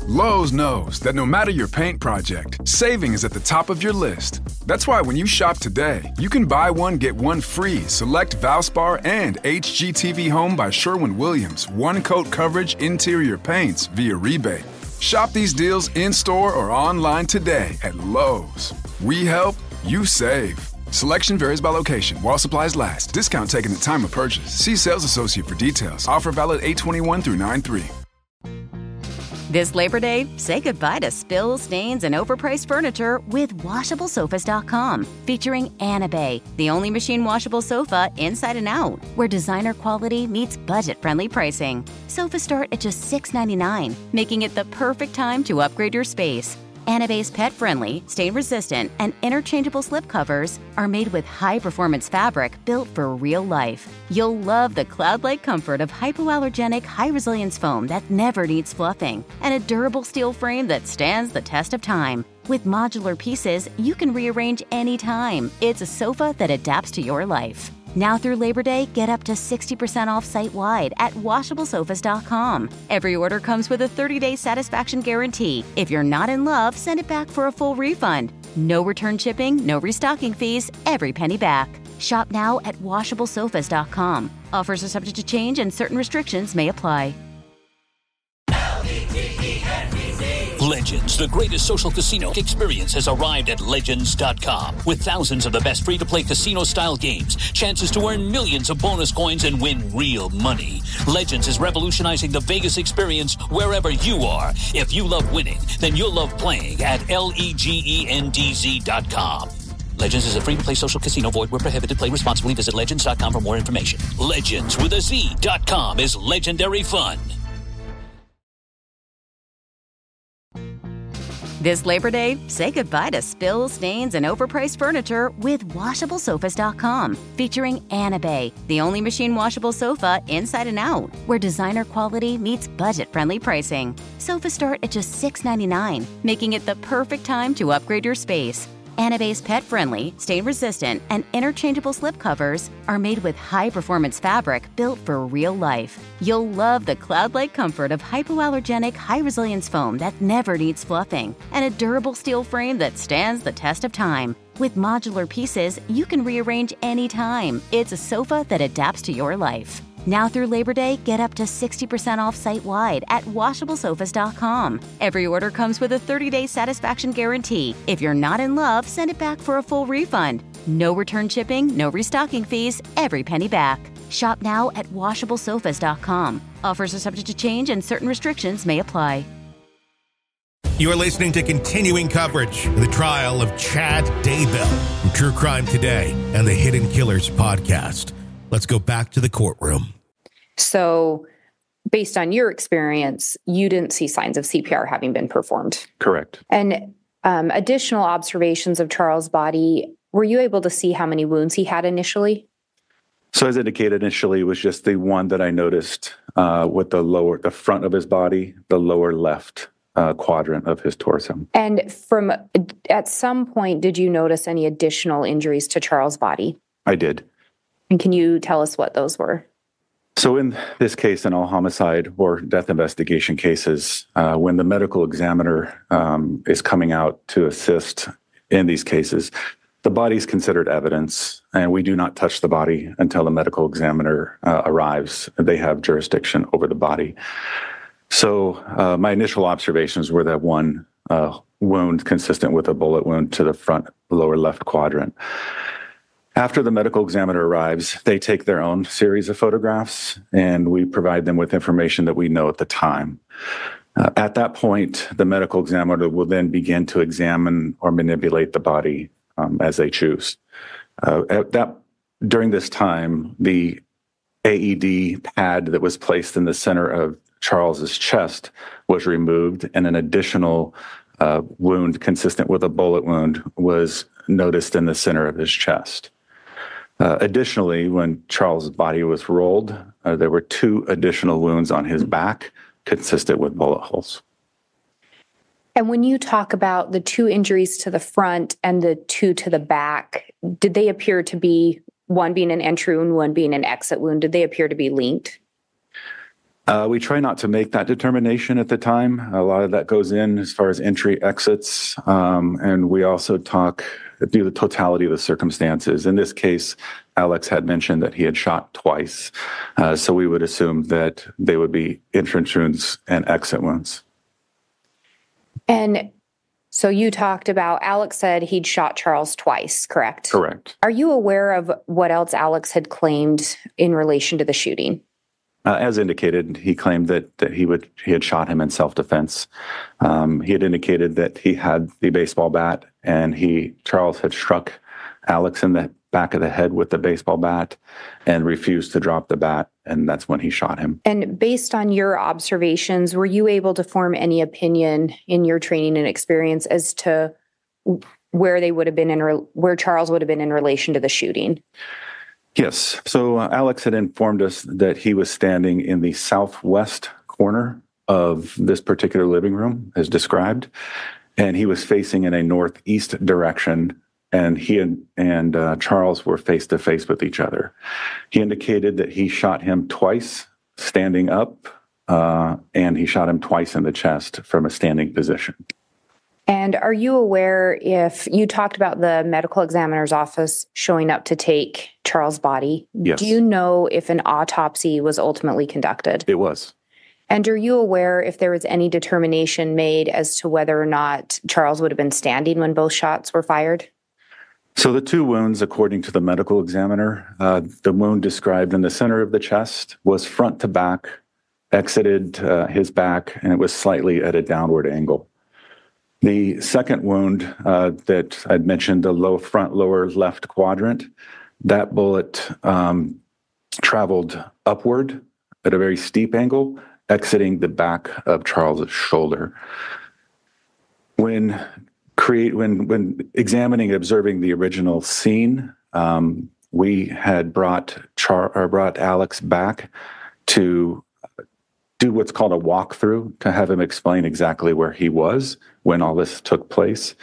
Lowe's knows that no matter your paint project, saving is at the top of your list. That's why when you shop today, you can buy one, get one free select Valspar and HGTV Home by Sherwin-Williams one-coat coverage interior paints via rebate. Shop these deals in-store or online today at Lowe's. We help, you save. Selection varies by location. While supplies last. Discount taken at time of purchase. See sales associate for details. Offer valid 8/21 through 9/3. This Labor Day, say goodbye to spills, stains, and overpriced furniture with WashableSofas.com. Featuring Anabay, the only machine washable sofa inside and out, where designer quality meets budget-friendly pricing. Sofas start at just $6.99, making it the perfect time to upgrade your space. Anabay's pet-friendly, stain-resistant, and interchangeable slipcovers are made with high-performance fabric built for real life. You'll love the cloud-like comfort of hypoallergenic, high-resilience foam that never needs fluffing, and a durable steel frame that stands the test of time. With modular pieces, you can rearrange anytime. It's a sofa that adapts to your life. Now through Labor Day, get up to 60% off site-wide at WashableSofas.com. Every order comes with a 30-day satisfaction guarantee. If you're not in love, send it back for a full refund. No return shipping, no restocking fees, every penny back. Shop now at WashableSofas.com. Offers are subject to change and certain restrictions may apply. Legends, the greatest social casino experience, has arrived at Legends.com. With thousands of the best free-to-play casino-style games, chances to earn millions of bonus coins and win real money. Legends is revolutionizing the Vegas experience wherever you are. If you love winning, then you'll love playing at LEGENDZ.com. Legends is a free-to-play social casino. Void where prohibited. Play responsibly. Visit Legends.com for more information. Legends with a Z.com is legendary fun. This Labor Day, say goodbye to spills, stains, and overpriced furniture with WashableSofas.com. Featuring Anabay, the only machine washable sofa inside and out, where designer quality meets budget-friendly pricing. Sofas start at just $6.99, making it the perfect time to upgrade your space. Anabay's pet-friendly, stain-resistant, and interchangeable slipcovers are made with high-performance fabric built for real life. You'll love the cloud-like comfort of hypoallergenic, high-resilience foam that never needs fluffing, and a durable steel frame that stands the test of time. With modular pieces, you can rearrange anytime. It's a sofa that adapts to your life. Now through Labor Day, get up to 60% off site-wide at WashableSofas.com. Every order comes with a 30-day satisfaction guarantee. If you're not in love, send it back for a full refund. No return shipping, no restocking fees, every penny back. Shop now at WashableSofas.com. Offers are subject to change and certain restrictions may apply. You are listening to continuing coverage of the trial of Chad Daybell from True Crime Today and the Hidden Killers podcast. Let's go back to the courtroom. So, based on your experience, you didn't see signs of CPR having been performed. Correct. And additional observations of Charles' body, were you able to see how many wounds he had initially? So as indicated initially, it was just the one that I noticed with the front of his body, the lower left quadrant of his torso. And at some point, did you notice any additional injuries to Charles' body? I did. And can you tell us what those were? So in this case, in all homicide or death investigation cases, when the medical examiner is coming out to assist in these cases, the body is considered evidence, and we do not touch the body until the medical examiner arrives. They have jurisdiction over the body. So my initial observations were that one wound consistent with a bullet wound to the front lower left quadrant. After the medical examiner arrives, they take their own series of photographs, and we provide them with information that we know at the time. At that point, the medical examiner will then begin to examine or manipulate the body as they choose. During this time, the AED pad that was placed in the center of Charles's chest was removed, and an additional wound consistent with a bullet wound was noticed in the center of his chest. Additionally, when Charles's body was rolled, there were 2 additional wounds on his back consistent with bullet holes. And when you talk about the 2 injuries to the front and the 2 to the back, did they appear to be, one being an entry wound, one being an exit wound, did they appear to be linked? We try not to make that determination at the time. A lot of that goes in as far as entry, exits, and we also do the totality of the circumstances. In this case, Alex had mentioned that he had shot twice, so we would assume that they would be entrance wounds and exit wounds. And so you talked about, Alex said he'd shot Charles twice, correct? Correct. Are you aware of what else Alex had claimed in relation to the shooting? As indicated, he claimed that he had shot him in self-defense. He had indicated that he had the baseball bat, and Charles had struck Alex in the back of the head with the baseball bat and refused to drop the bat, and that's when he shot him. And based on your observations, were you able to form any opinion in your training and experience as to where they would have been where Charles would have been in relation to the shooting? Yes. So Alex had informed us that he was standing in the southwest corner of this particular living room, as described, and he was facing in a northeast direction, and he and Charles were face to face with each other. He indicated that he shot him twice standing up, and he shot him twice in the chest from a standing position. And are you aware if you talked about the medical examiner's office showing up to take Charles' body? Yes. Do you know if an autopsy was ultimately conducted? It was. And are you aware if there was any determination made as to whether or not Charles would have been standing when both shots were fired? So the two wounds, according to the medical examiner, the wound described in the center of the chest was front to back, exited his back, and it was slightly at a downward angle. The second wound that I'd mentioned, the lower left quadrant, that bullet traveled upward at a very steep angle, exiting the back of Charles's shoulder. When examining and observing the original scene, we had brought Alex back to do what's called a walkthrough to have him explain exactly where he was when all this took place.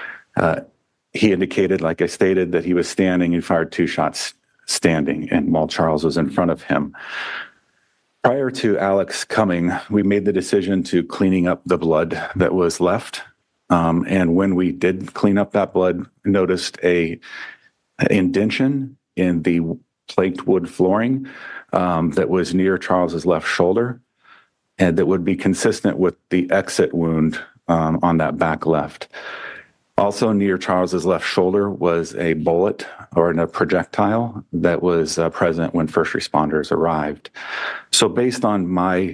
He indicated, like I stated, that he was standing and fired two shots standing, and while Charles was in front of him. Prior to Alex coming, we made the decision to cleaning up the blood that was left. And when we did clean up that blood, noticed an indentation in the plate wood flooring that was near Charles's left shoulder, and that would be consistent with the exit wound on that back left. Also near Charles's left shoulder was a bullet or a projectile that was present when first responders arrived. So based on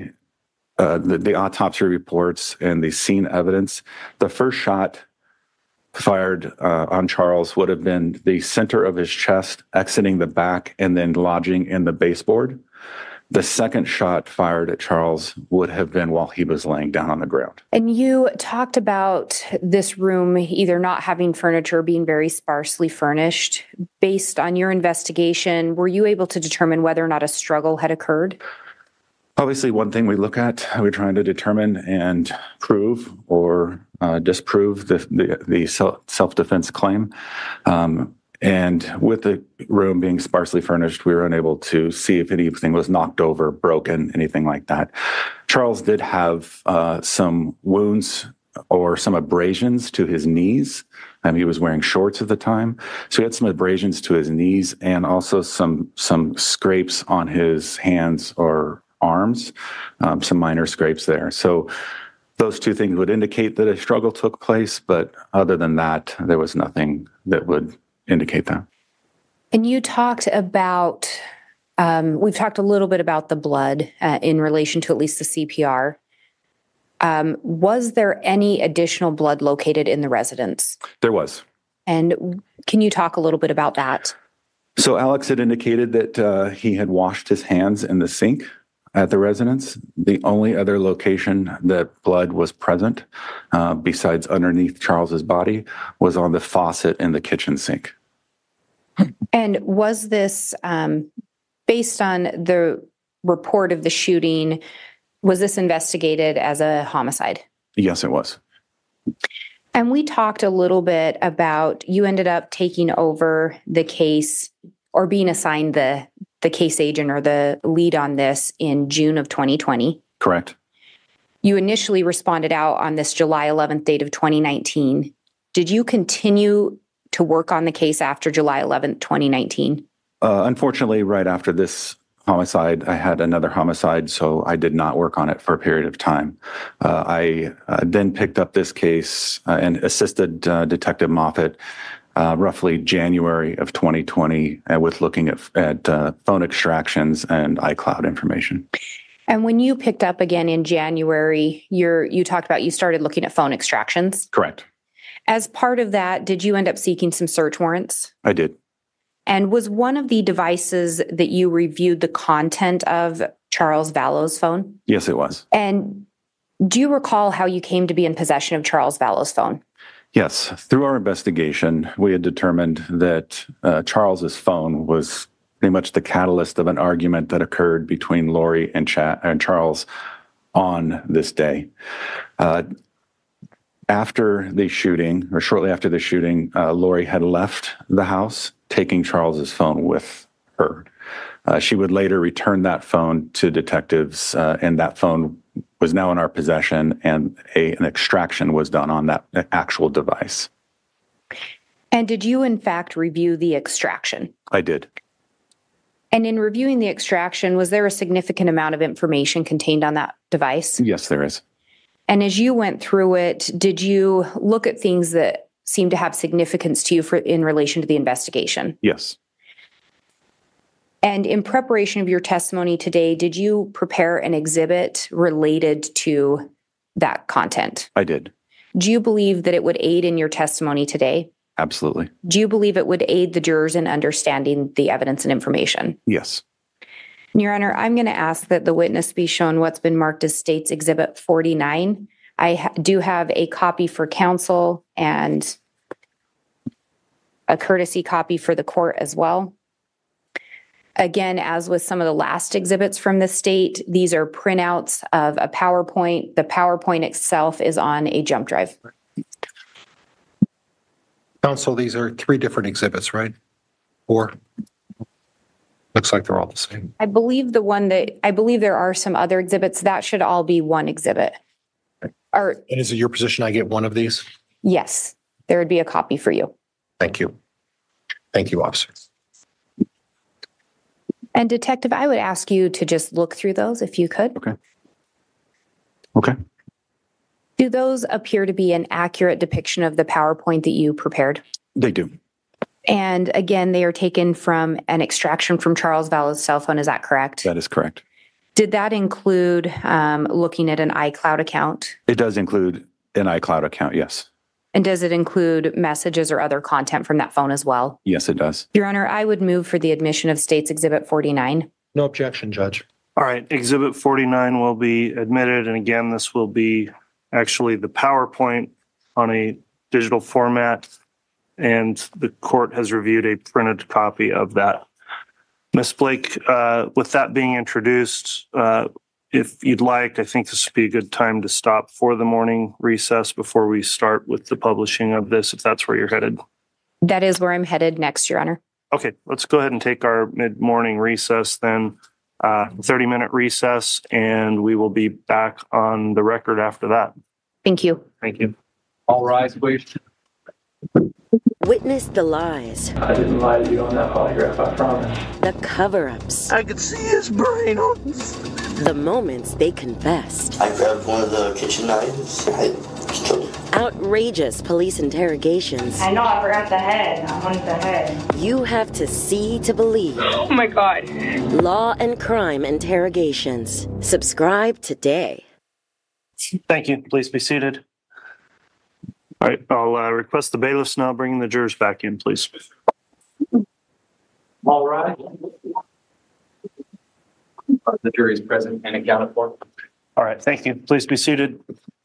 the autopsy reports and the scene evidence, the first shot fired on Charles would have been the center of his chest, exiting the back and then lodging in the baseboard. The second shot fired at Charles would have been while he was laying down on the ground. And you talked about this room either not having furniture, being very sparsely furnished. Based on your investigation, were you able to determine whether or not a struggle had occurred? Obviously, one thing we look at, we're trying to determine and prove or disprove the self-defense claim. And with the room being sparsely furnished, we were unable to see if anything was knocked over, broken, anything like that. Charles did have some wounds or some abrasions to his knees. He was wearing shorts at the time. So he had some abrasions to his knees and also some scrapes on his hands or arms, some minor scrapes there. So those two things would indicate that a struggle took place. But other than that, there was nothing that would indicate that. And you talked about, we've talked a little bit about the blood in relation to at least the CPR. Was there any additional blood located in the residence? There was. And can you talk a little bit about that? So Alex had indicated that he had washed his hands in the sink at the residence. The only other location that blood was present, besides underneath Charles's body, was on the faucet in the kitchen sink. And was this, based on the report of the shooting, was this investigated as a homicide? Yes, it was. And we talked a little bit about, you ended up taking over the case or being assigned the the case agent or the lead on this in June of 2020. Correct. You initially responded out on this July 11th date of 2019. Did you continue to work on the case after July 11th, 2019? Unfortunately, right after this homicide, I had another homicide, so I did not work on it for a period of time. I then picked up this case and assisted Detective Moffitt roughly January of 2020 with looking at phone extractions and iCloud information. And when you picked up again in January, you talked about you started looking at phone extractions. Correct. As part of that, did you end up seeking some search warrants? I did. And was one of the devices that you reviewed the content of Charles Vallow's phone? Yes, it was. And do you recall how you came to be in possession of Charles Vallow's phone? Yes. Through our investigation, we had determined that Charles's phone was pretty much the catalyst of an argument that occurred between Lori and Charles on this day. After the shooting, or shortly after the shooting, Lori had left the house, taking Charles's phone with her. She would later return that phone to detectives, and that phone was now in our possession, and an extraction was done on that actual device. And did you, in fact, review the extraction? I did. And in reviewing the extraction, was there a significant amount of information contained on that device? Yes, there is. And as you went through it, did you look at things that seemed to have significance to you in relation to the investigation? Yes. And in preparation of your testimony today, did you prepare an exhibit related to that content? I did. Do you believe that it would aid in your testimony today? Absolutely. Do you believe it would aid the jurors in understanding the evidence and information? Yes. Your Honor, I'm going to ask that the witness be shown what's been marked as State's Exhibit 49. I do have a copy for counsel and a courtesy copy for the court as well. Again, as with some of the last exhibits from the state, these are printouts of a PowerPoint. The PowerPoint itself is on a jump drive. Counsel, these are 3 different exhibits, right? 4? Looks like they're all the same. I believe there are some other exhibits. That should all be one exhibit. And is it your position I get one of these? Yes, there would be a copy for you. Thank you. Thank you, officer. And Detective, I would ask you to just look through those if you could. Okay. Do those appear to be an accurate depiction of the PowerPoint that you prepared? They do. And again, they are taken from an extraction from Charles Vallow's cell phone. Is that correct? That is correct. Did that include looking at an iCloud account? It does include an iCloud account, yes. And does it include messages or other content from that phone as well? Yes, it does. Your Honor, I would move for the admission of State's Exhibit 49. No objection, Judge. All right, Exhibit 49 will be admitted. And again, this will be actually the PowerPoint on a digital format. And the court has reviewed a printed copy of that. Ms. Blake, with that being introduced, if you'd like, I think this would be a good time to stop for the morning recess before we start with the publishing of this, if that's where you're headed. That is where I'm headed next, Your Honor. Okay, let's go ahead and take our mid-morning recess then, 30-minute recess, and we will be back on the record after that. Thank you. Thank you. All rise, please. Witness the lies. I didn't lie to you on that polygraph, I promise. The cover-ups. I could see his brain. The moments they confessed. I grabbed one of the kitchen knives. I killed him. Outrageous police interrogations. I know, I forgot the head. I wanted the head. You have to see to believe. Oh my God. Law and Crime Interrogations. Subscribe today. Thank you. Please be seated. All right, I'll request the bailiffs now bringing the jurors back in, please. All right. The jury is present and accounted for. All right, thank you. Please be seated.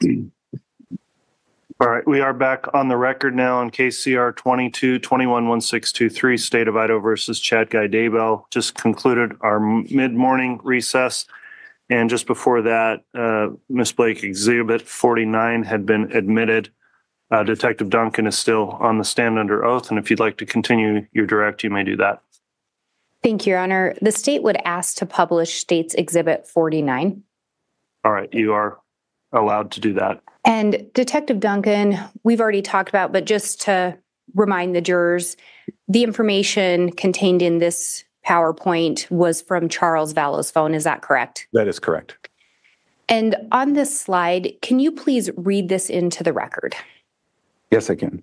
All right, we are back on the record now on case CR 22-21-1623, State of Idaho versus Chad Guy Daybell. Just concluded our mid-morning recess. And just before that, Ms. Blake, Exhibit 49 had been admitted. Detective Duncan is still on the stand under oath, and if you'd like to continue your direct, you may do that. Thank you, Your Honor. The state would ask to publish State's Exhibit 49. All right, you are allowed to do that. And Detective Duncan, we've already talked about, but just to remind the jurors, the information contained in this PowerPoint was from Charles Vallow's phone. Is that correct? That is correct. And on this slide, can you please read this into the record? Yes, I can.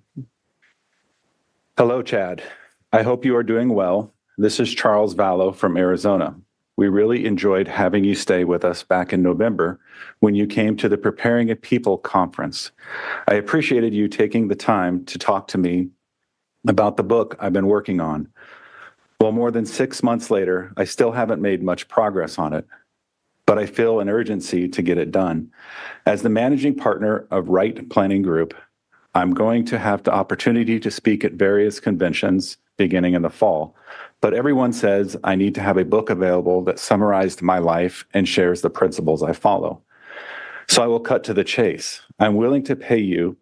Hello, Chad. I hope you are doing well. This is Charles Vallow from Arizona. We really enjoyed having you stay with us back in November when you came to the Preparing a People conference. I appreciated you taking the time to talk to me about the book I've been working on. Well, more than 6 months later, I still haven't made much progress on it, but I feel an urgency to get it done. As the managing partner of Right Planning Group, I'm going to have the opportunity to speak at various conventions beginning in the fall. But everyone says I need to have a book available that summarized my life and shares the principles I follow. So I will cut to the chase. I'm willing to pay you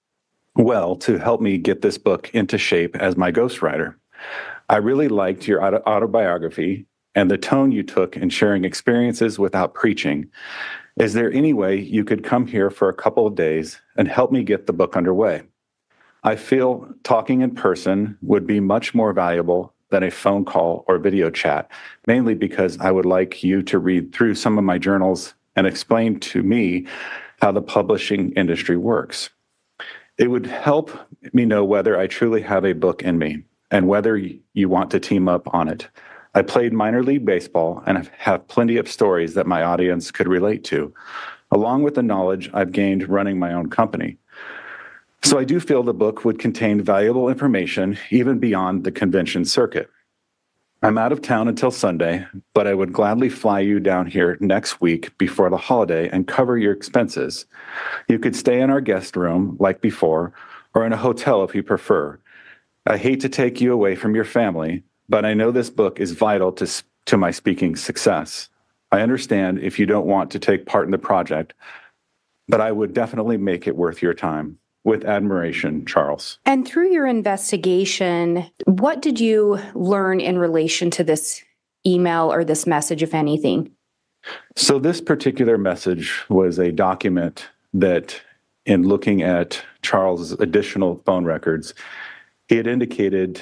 well to help me get this book into shape as my ghostwriter. I really liked your autobiography and the tone you took in sharing experiences without preaching. Is there any way you could come here for a couple of days and help me get the book underway? I feel talking in person would be much more valuable than a phone call or video chat, mainly because I would like you to read through some of my journals and explain to me how the publishing industry works. It would help me know whether I truly have a book in me and whether you want to team up on it. I played minor league baseball and have plenty of stories that my audience could relate to, along with the knowledge I've gained running my own company. So I do feel the book would contain valuable information even beyond the convention circuit. I'm out of town until Sunday, but I would gladly fly you down here next week before the holiday and cover your expenses. You could stay in our guest room like before, or in a hotel if you prefer. I hate to take you away from your family, but I know this book is vital to my speaking success. I understand if you don't want to take part in the project, but I would definitely make it worth your time. With admiration, Charles. And through your investigation, what did you learn in relation to this email or this message, if anything? So this particular message was a document that, in looking at Charles' additional phone records, he had indicated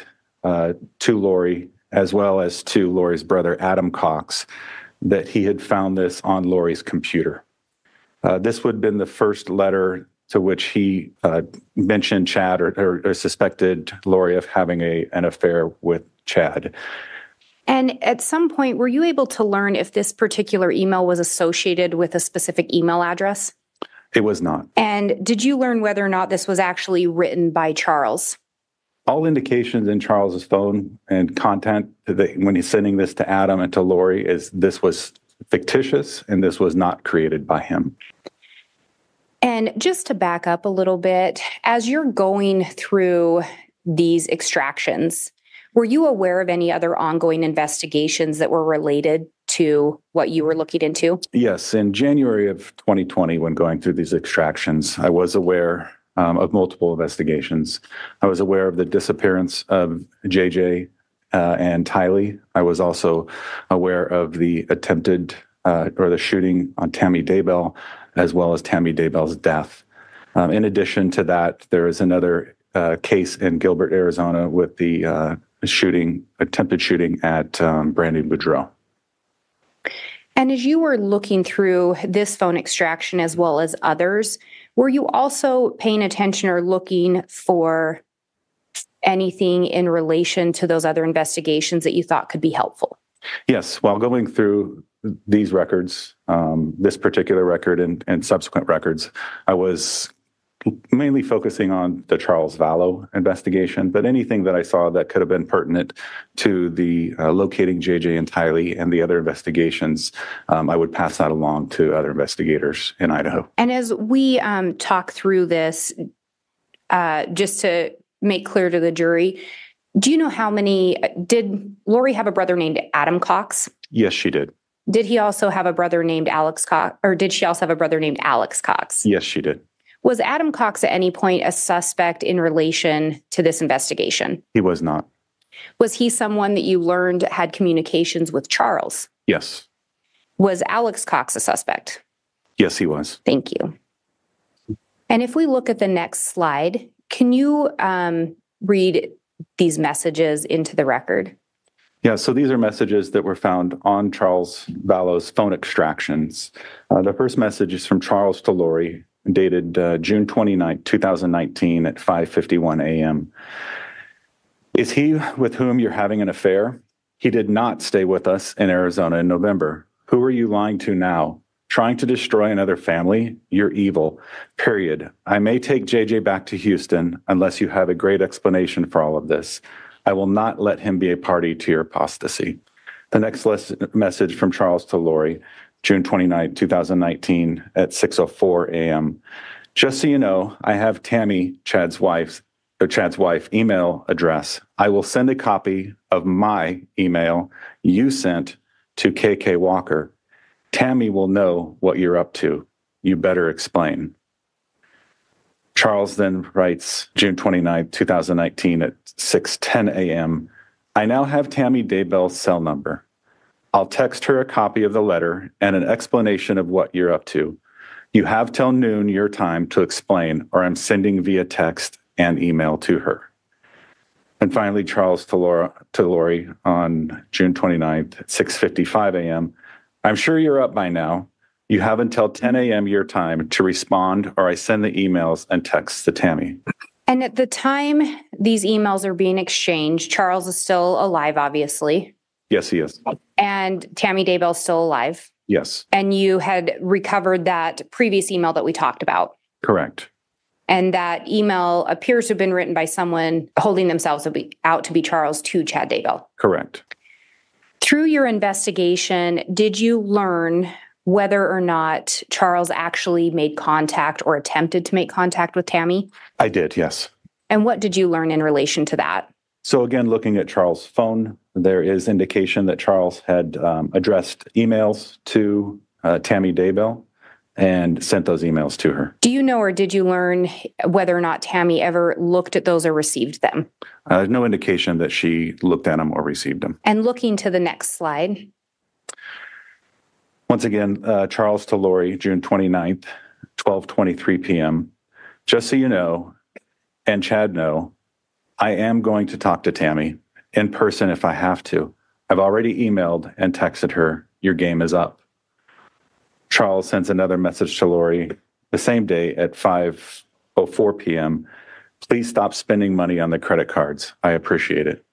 to Lori, as well as to Lori's brother, Adam Cox, that he had found this on Lori's computer. This would have been the first letter to which he mentioned Chad or suspected Lori of having an affair with Chad. And at some point, were you able to learn if this particular email was associated with a specific email address? It was not. And did you learn whether or not this was actually written by Charles? All indications in Charles's phone and content that when he's sending this to Adam and to Lori is this was fictitious and this was not created by him. And just to back up a little bit, as you're going through these extractions, were you aware of any other ongoing investigations that were related to what you were looking into? Yes. In January of 2020, when going through these extractions, I was aware of multiple investigations. I was aware of the disappearance of JJ and Tylee. I was also aware of the attempted or the shooting on Tammy Daybell, as well as Tammy Daybell's death. In addition to that, there is another case in Gilbert, Arizona, with the attempted shooting at Brandon Boudreaux. And as you were looking through this phone extraction as well as others, were you also paying attention or looking for anything in relation to those other investigations that you thought could be helpful? Yes. While going through these records, this particular record and subsequent records, I was mainly focusing on the Charles Vallow investigation, but anything that I saw that could have been pertinent to the locating JJ and Tylee and the other investigations, I would pass that along to other investigators in Idaho. And as we talk through this, just to make clear to the jury, do you know did Lori have a brother named Adam Cox? Yes, she did. Did he also have a brother named Alex Cox, or did she also have a brother named Alex Cox? Yes, she did. Was Adam Cox at any point a suspect in relation to this investigation? He was not. Was he someone that you learned had communications with Charles? Yes. Was Alex Cox a suspect? Yes, he was. Thank you. And if we look at the next slide, can you read these messages into the record? Yeah, so these are messages that were found on Charles Vallow's phone extractions. The first message is from Charles to Lori, dated June 29, 2019 at 5:51 a.m. Is he with whom you're having an affair? He did not stay with us in Arizona in November. Who are you lying to now? Trying to destroy another family? You're evil. Period. I may take JJ back to Houston unless you have a great explanation for all of this. I will not let him be a party to your apostasy. The next message from Charles to Lori, June 29, 2019 at 6:04 a.m. Just so you know, I have Tammy, Chad's wife, email address. I will send a copy of my email you sent to KK Walker. Tammy will know what you're up to. You better explain. Charles then writes, June 29, 2019 at 6:10 a.m. I now have Tammy Daybell's cell number. I'll text her a copy of the letter and an explanation of what you're up to. You have till noon your time to explain, or I'm sending via text and email to her. And finally, Charles to Lori on June 29th at 6:55 a.m. I'm sure you're up by now. You have until 10 a.m. your time to respond, or I send the emails and texts to Tammy. And at the time these emails are being exchanged, Charles is still alive, obviously. Yes, he is. And Tammy Daybell is still alive. Yes. And you had recovered that previous email that we talked about. Correct. And that email appears to have been written by someone holding themselves out to be Charles to Chad Daybell. Correct. Through your investigation, did you learn whether or not Charles actually made contact or attempted to make contact with Tammy? I did, yes. And what did you learn in relation to that? So again, looking at Charles' phone, there is indication that Charles had addressed emails to Tammy Daybell and sent those emails to her. Do you know, or did you learn whether or not Tammy ever looked at those or received them? No indication that she looked at them or received them. And looking to the next slide. Once again, Charles to Lori, June 29th, 12:23 p.m. Just so you know, and Chad know, I am going to talk to Tammy in person if I have to. I've already emailed and texted her, your game is up. Charles sends another message to Lori the same day at 5:04 p.m. Please stop spending money on the credit cards. I appreciate it.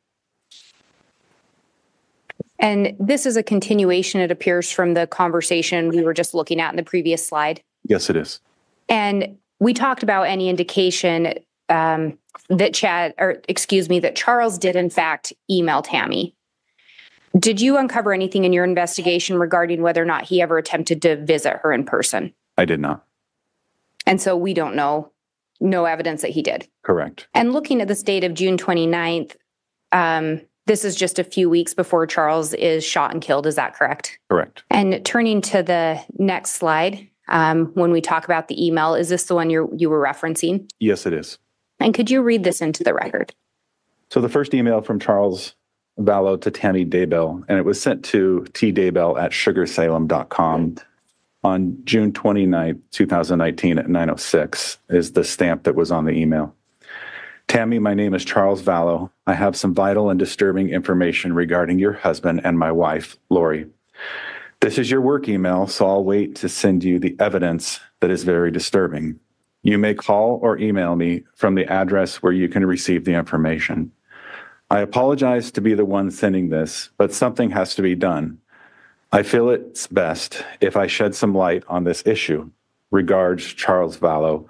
And this is a continuation, it appears, from the conversation we were just looking at in the previous slide. Yes, it is. And we talked about any indication that Charles did in fact email Tammy. Did you uncover anything in your investigation regarding whether or not he ever attempted to visit her in person? I did not. And so we don't know, no evidence that he did. Correct. And looking at this date of June 29th, this is just a few weeks before Charles is shot and killed. Is that correct? Correct. And turning to the next slide, when we talk about the email, is this the one you were referencing? Yes, it is. And could you read this into the record? So the first email from Charles Vallow to Tammy Daybell, and it was sent to tdaybell@sugarsalem.com on June 29th, 2019 at 9:06 is the stamp that was on the email. Tammy, my name is Charles Vallow. I have some vital and disturbing information regarding your husband and my wife, Lori. This is your work email, so I'll wait to send you the evidence that is very disturbing. You may call or email me from the address where you can receive the information. I apologize to be the one sending this, but something has to be done. I feel it's best if I shed some light on this issue. Regards, Charles Vallow,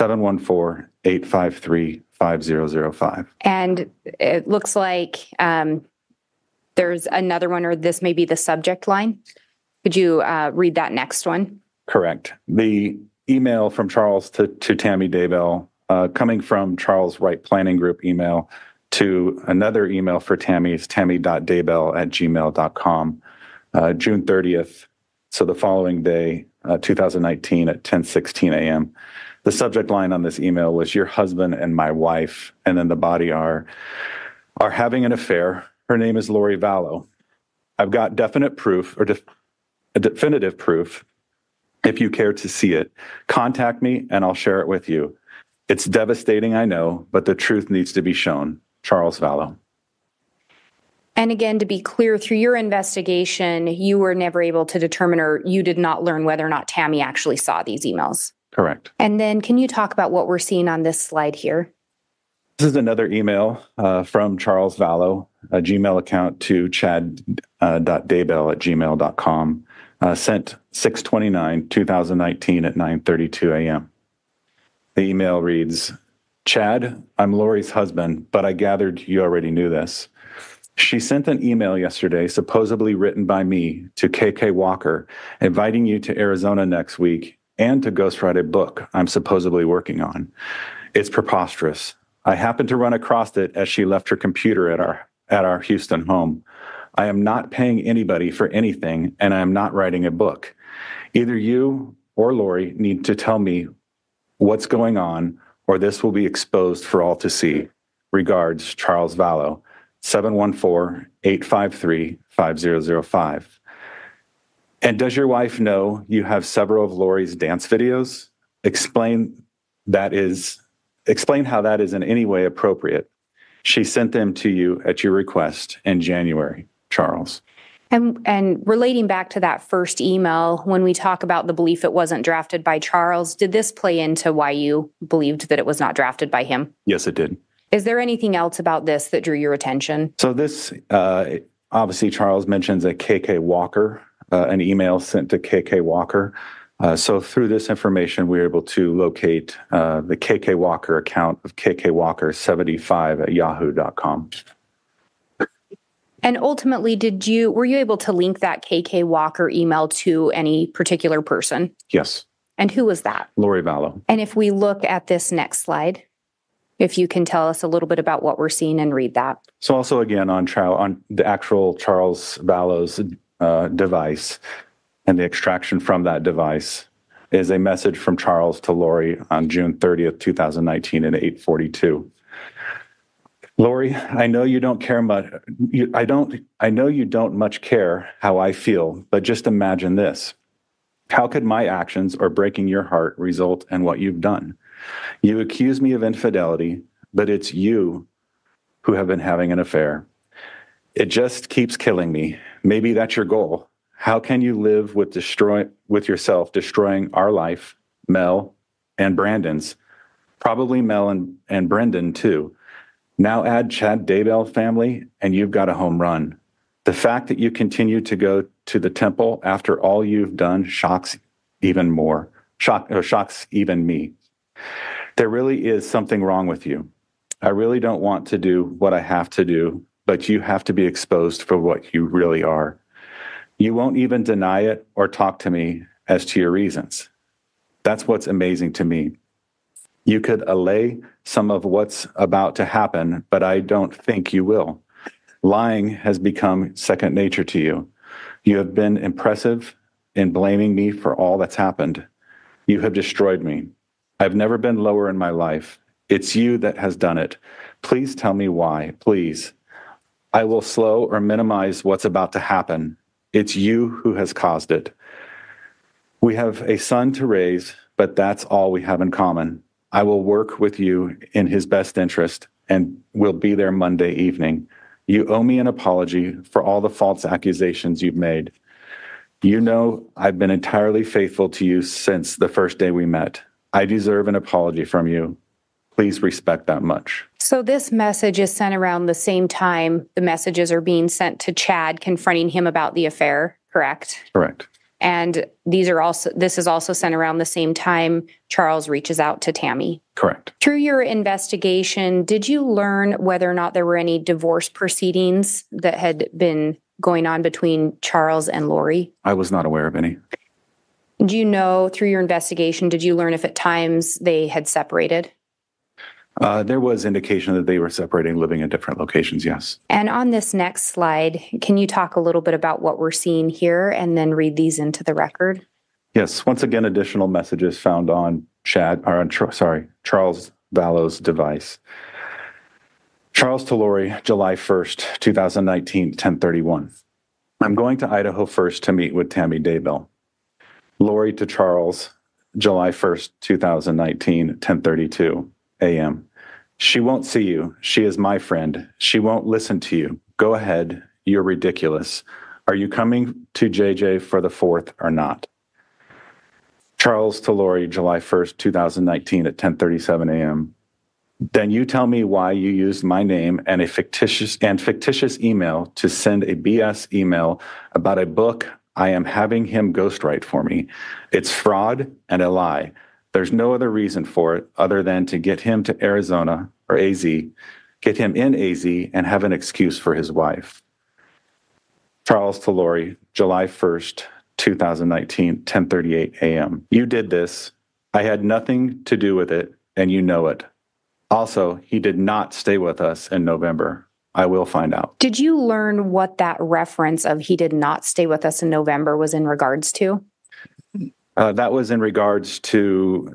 714-853-5005. And it looks like there's another one, or this may be the subject line. Could you read that next one? Correct. The email from Charles to Tammy Daybell, coming from Charles Wright Planning Group email to another email for Tammy is tammy.daybell@gmail.com, June 30th. So the following day, 2019 at 10:16 a.m. The subject line on this email was your husband and my wife. And then the body are, are having an affair. Her name is Lori Vallow. I've got definite proof or definitive proof. If you care to see it, contact me and I'll share it with you. It's devastating, I know, but the truth needs to be shown. Charles Vallow. And again, to be clear, through your investigation, you were never able to determine, or you did not learn whether or not Tammy actually saw these emails. Correct. And then can you talk about what we're seeing on this slide here? This is another email from Charles Vallow, a Gmail account to chad.daybell@gmail.com, sent 6/29/2019 at 9:32 a.m. The email reads, Chad, I'm Lori's husband, but I gathered you already knew this. She sent an email yesterday, supposedly written by me, to KK Walker, inviting you to Arizona next week and to ghostwrite a book I'm supposedly working on. It's preposterous. I happened to run across it as she left her computer at our Houston home. I am not paying anybody for anything, and I am not writing a book. Either you or Lori need to tell me what's going on, or this will be exposed for all to see. Regards, Charles Vallow, 714-853-5005. And does your wife know you have several of Lori's dance videos? Explain how that is in any way appropriate. She sent them to you at your request in January, Charles. And relating back to that first email, when we talk about the belief it wasn't drafted by Charles, did this play into why you believed that it was not drafted by him? Yes, it did. Is there anything else about this that drew your attention? So this, obviously, Charles mentions a KK Walker, an email sent to KK Walker. So through this information, we were able to locate the KK Walker account of KK Walker 75 at yahoo.com. And ultimately, were you able to link that KK Walker email to any particular person? Yes. And who was that? Lori Vallow. And if we look at this next slide, if you can tell us a little bit about what we're seeing and read that. So also again on the actual Charles Vallow's device, and the extraction from that device is a message from Charles to Lori on June 30th, 2019 at 8:42. Lori, I know you don't care much. I know you don't much care how I feel, but just imagine this. How could my actions or breaking your heart result in what you've done? You accuse me of infidelity, but it's you who have been having an affair. It just keeps killing me. Maybe that's your goal. How can you live with yourself destroying our life, Mel and Brandon's, probably Mel and Brendan too. Now add Chad Daybell family, and you've got a home run. The fact that you continue to go to the temple after all you've done shocks even more. Shocks even me. There really is something wrong with you. I really don't want to do what I have to do, but you have to be exposed for what you really are. You won't even deny it or talk to me as to your reasons. That's what's amazing to me. You could allay some of what's about to happen, but I don't think you will. Lying has become second nature to you. You have been impressive in blaming me for all that's happened. You have destroyed me. I've never been lower in my life. It's you that has done it. Please tell me why, please. I will slow or minimize what's about to happen. It's you who has caused it. We have a son to raise, but that's all we have in common. I will work with you in his best interest and will be there Monday evening. You owe me an apology for all the false accusations you've made. You know I've been entirely faithful to you since the first day we met. I deserve an apology from you. Please respect that much. So this message is sent around the same time the messages are being sent to Chad confronting him about the affair, correct? Correct. And this is also sent around the same time Charles reaches out to Tammy. Correct. Through your investigation, did you learn whether or not there were any divorce proceedings that had been going on between Charles and Lori? I was not aware of any. Do you know, through your investigation, did you learn if at times they had separated? There was indication that they were separating, living in different locations, yes. And on this next slide, can you talk a little bit about what we're seeing here and then read these into the record? Yes. Once again, additional messages found on Charles Vallow's device. Charles to Lori, July 1st, 2019, 10:31. I'm going to Idaho first to meet with Tammy Daybell. Lori to Charles, July 1st, 2019, 10:32 a.m. She won't see you. She is my friend. She won't listen to you. Go ahead. You're ridiculous. Are you coming to JJ for the 4th or not? Charles to Lori, July 1st, 2019 at 10:37 a.m. Then you tell me why you used my name and a fictitious email to send a BS email about a book I am having him ghostwrite for me. It's fraud and a lie. There's no other reason for it other than to get him to Arizona or AZ, get him in AZ and have an excuse for his wife. Charles to Lori, July 1st, 2019, 10:38 a.m. You did this. I had nothing to do with it, and you know it. Also, he did not stay with us in November. I will find out. Did you learn what that reference of he did not stay with us in November was in regards to? That was in regards to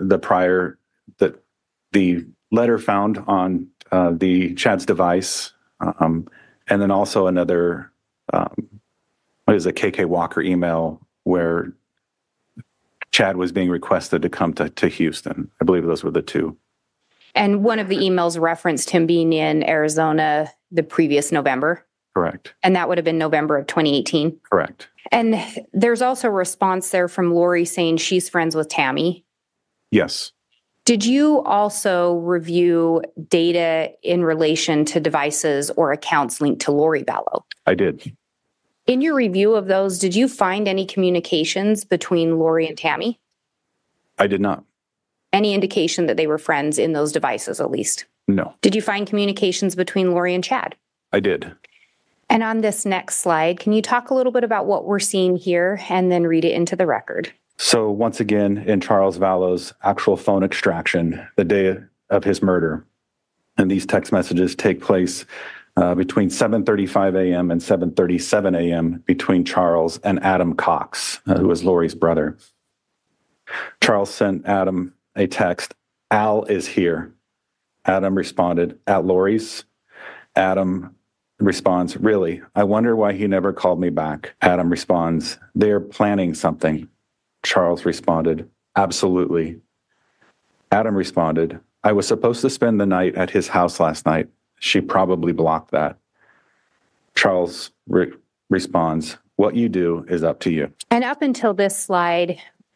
the letter found on the Chad's device, and then also another, what is a KK Walker email where Chad was being requested to come to Houston. I believe those were the two. And one of the emails referenced him being in Arizona the previous November. Correct. And that would have been November of 2018. Correct. And there's also a response there from Lori saying she's friends with Tammy. Yes. Did you also review data in relation to devices or accounts linked to Lori Vallow? I did. In your review of those, did you find any communications between Lori and Tammy? I did not. Any indication that they were friends in those devices, at least? No. Did you find communications between Lori and Chad? I did. And on this next slide, can you talk a little bit about what we're seeing here and then read it into the record? So once again, in Charles Vallow's actual phone extraction, the day of his murder, and these text messages take place between 7:35 a.m. and 7:37 a.m. between Charles and Adam Cox, who was Lori's brother. Charles sent Adam a text, Al is here. Adam responded, at Lori's? Adam responds, really? I wonder why he never called me back. Adam responds, they are planning something. Charles responded, absolutely. Adam responded, I was supposed to spend the night at his house last night. She probably blocked that. Charles responds, what you do is up to you. And up until this slide,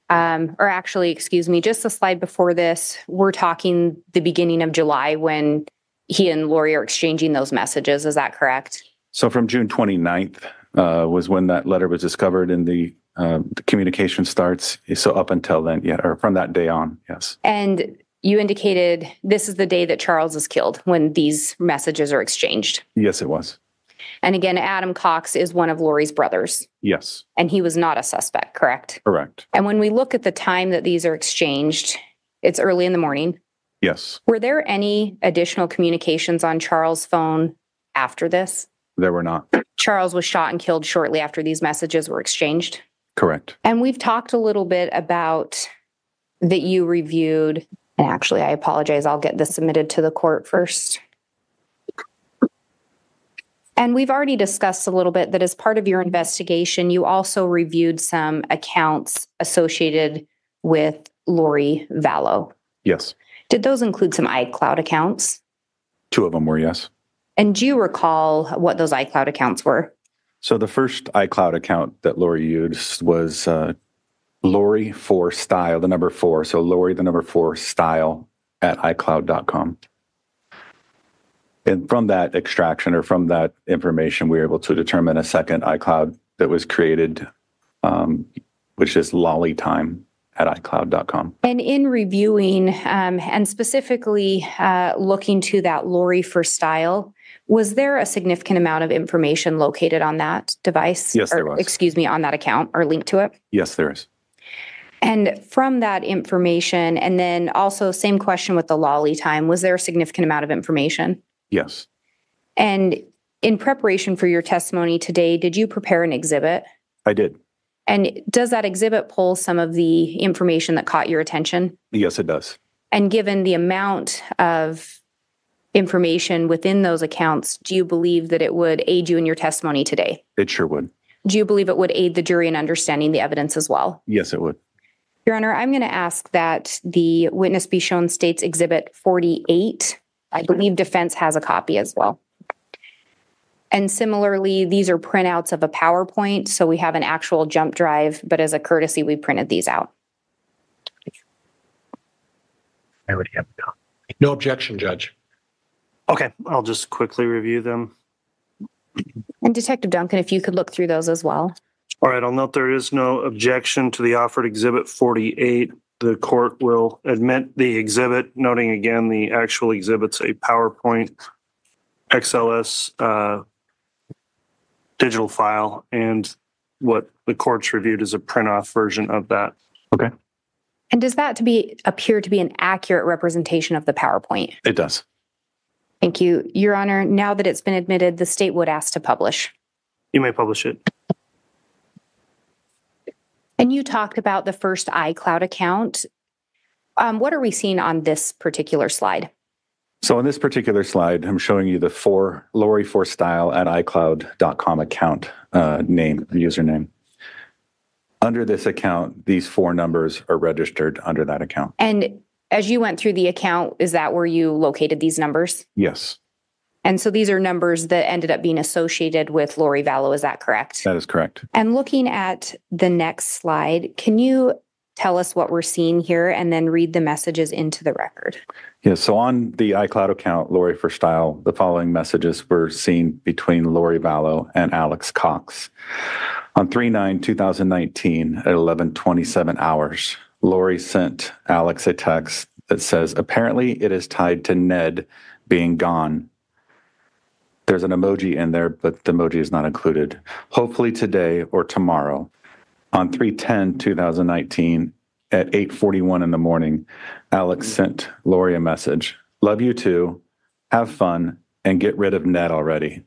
just the slide before this, we're talking the beginning of July when he and Lori are exchanging those messages. Is that correct? So from June 29th was when that letter was discovered and the communication starts. So up until then, yeah, or from that day on, yes. And you indicated this is the day that Charles is killed when these messages are exchanged. Yes, it was. And again, Adam Cox is one of Lori's brothers. Yes. And he was not a suspect, correct? Correct. And when we look at the time that these are exchanged, it's early in the morning. Yes. Were there any additional communications on Charles' phone after this? There were not. Charles was shot and killed shortly after these messages were exchanged? Correct. And we've talked a little bit about that you reviewed, and actually, I apologize, I'll get this submitted to the court first. And we've already discussed a little bit that as part of your investigation, you also reviewed some accounts associated with Lori Vallow. Yes. Did those include some iCloud accounts? 2 of them were, yes. And do you recall what those iCloud accounts were? So the first iCloud account that Lori used was Lori 4 Style, the number 4. So Lori, the number 4 Style at iCloud.com. And from that extraction or from that information, we were able to determine a second iCloud that was created, which is lollytime at iCloud.com. And in reviewing and specifically looking to that Lori for Style, was there a significant amount of information located on that device? Yes, there was. Excuse me, on that account or linked to it? Yes, there is. And from that information, and then also same question with the Lollytime, was there a significant amount of information? Yes. And in preparation for your testimony today, did you prepare an exhibit? I did. And does that exhibit pull some of the information that caught your attention? Yes, it does. And given the amount of information within those accounts, do you believe that it would aid you in your testimony today? It sure would. Do you believe it would aid the jury in understanding the evidence as well? Yes, it would. Your Honor, I'm going to ask that the witness be shown State's Exhibit 48. I believe defense has a copy as well. And similarly, these are printouts of a PowerPoint, so we have an actual jump drive, but as a courtesy, we printed these out. I already have a copy. No objection, Judge. Okay, I'll just quickly review them. And Detective Duncan, if you could look through those as well. All right, I'll note there is no objection to the offered Exhibit 48. The court will admit the exhibit, noting again the actual exhibit's a PowerPoint XLS digital file, and what the court's reviewed is a print-off version of that. Okay. And does that appear to be an accurate representation of the PowerPoint? It does. Thank you. Your Honor, now that it's been admitted, the state would ask to publish. You may publish it. And you talked about the first iCloud account. What are we seeing on this particular slide? So on this particular slide, I'm showing you the Lori Forstyle at iCloud.com account username. Under this account, these 4 numbers are registered under that account. And as you went through the account, is that where you located these numbers? Yes. And so these are numbers that ended up being associated with Lori Vallow, is that correct? That is correct. And looking at the next slide, can you tell us what we're seeing here and then read the messages into the record? Yes, so on the iCloud account, Lori Forstyle, the following messages were seen between Lori Vallow and Alex Cox. On 3/9/2019 at 11:27 hours, Lori sent Alex a text that says, apparently it is tied to Ned being gone. There's an emoji in there, but the emoji is not included. Hopefully today or tomorrow. On 3/10/2019 at 8:41 in the morning, Alex sent Lori a message. Love you too. Have fun and get rid of Ned already.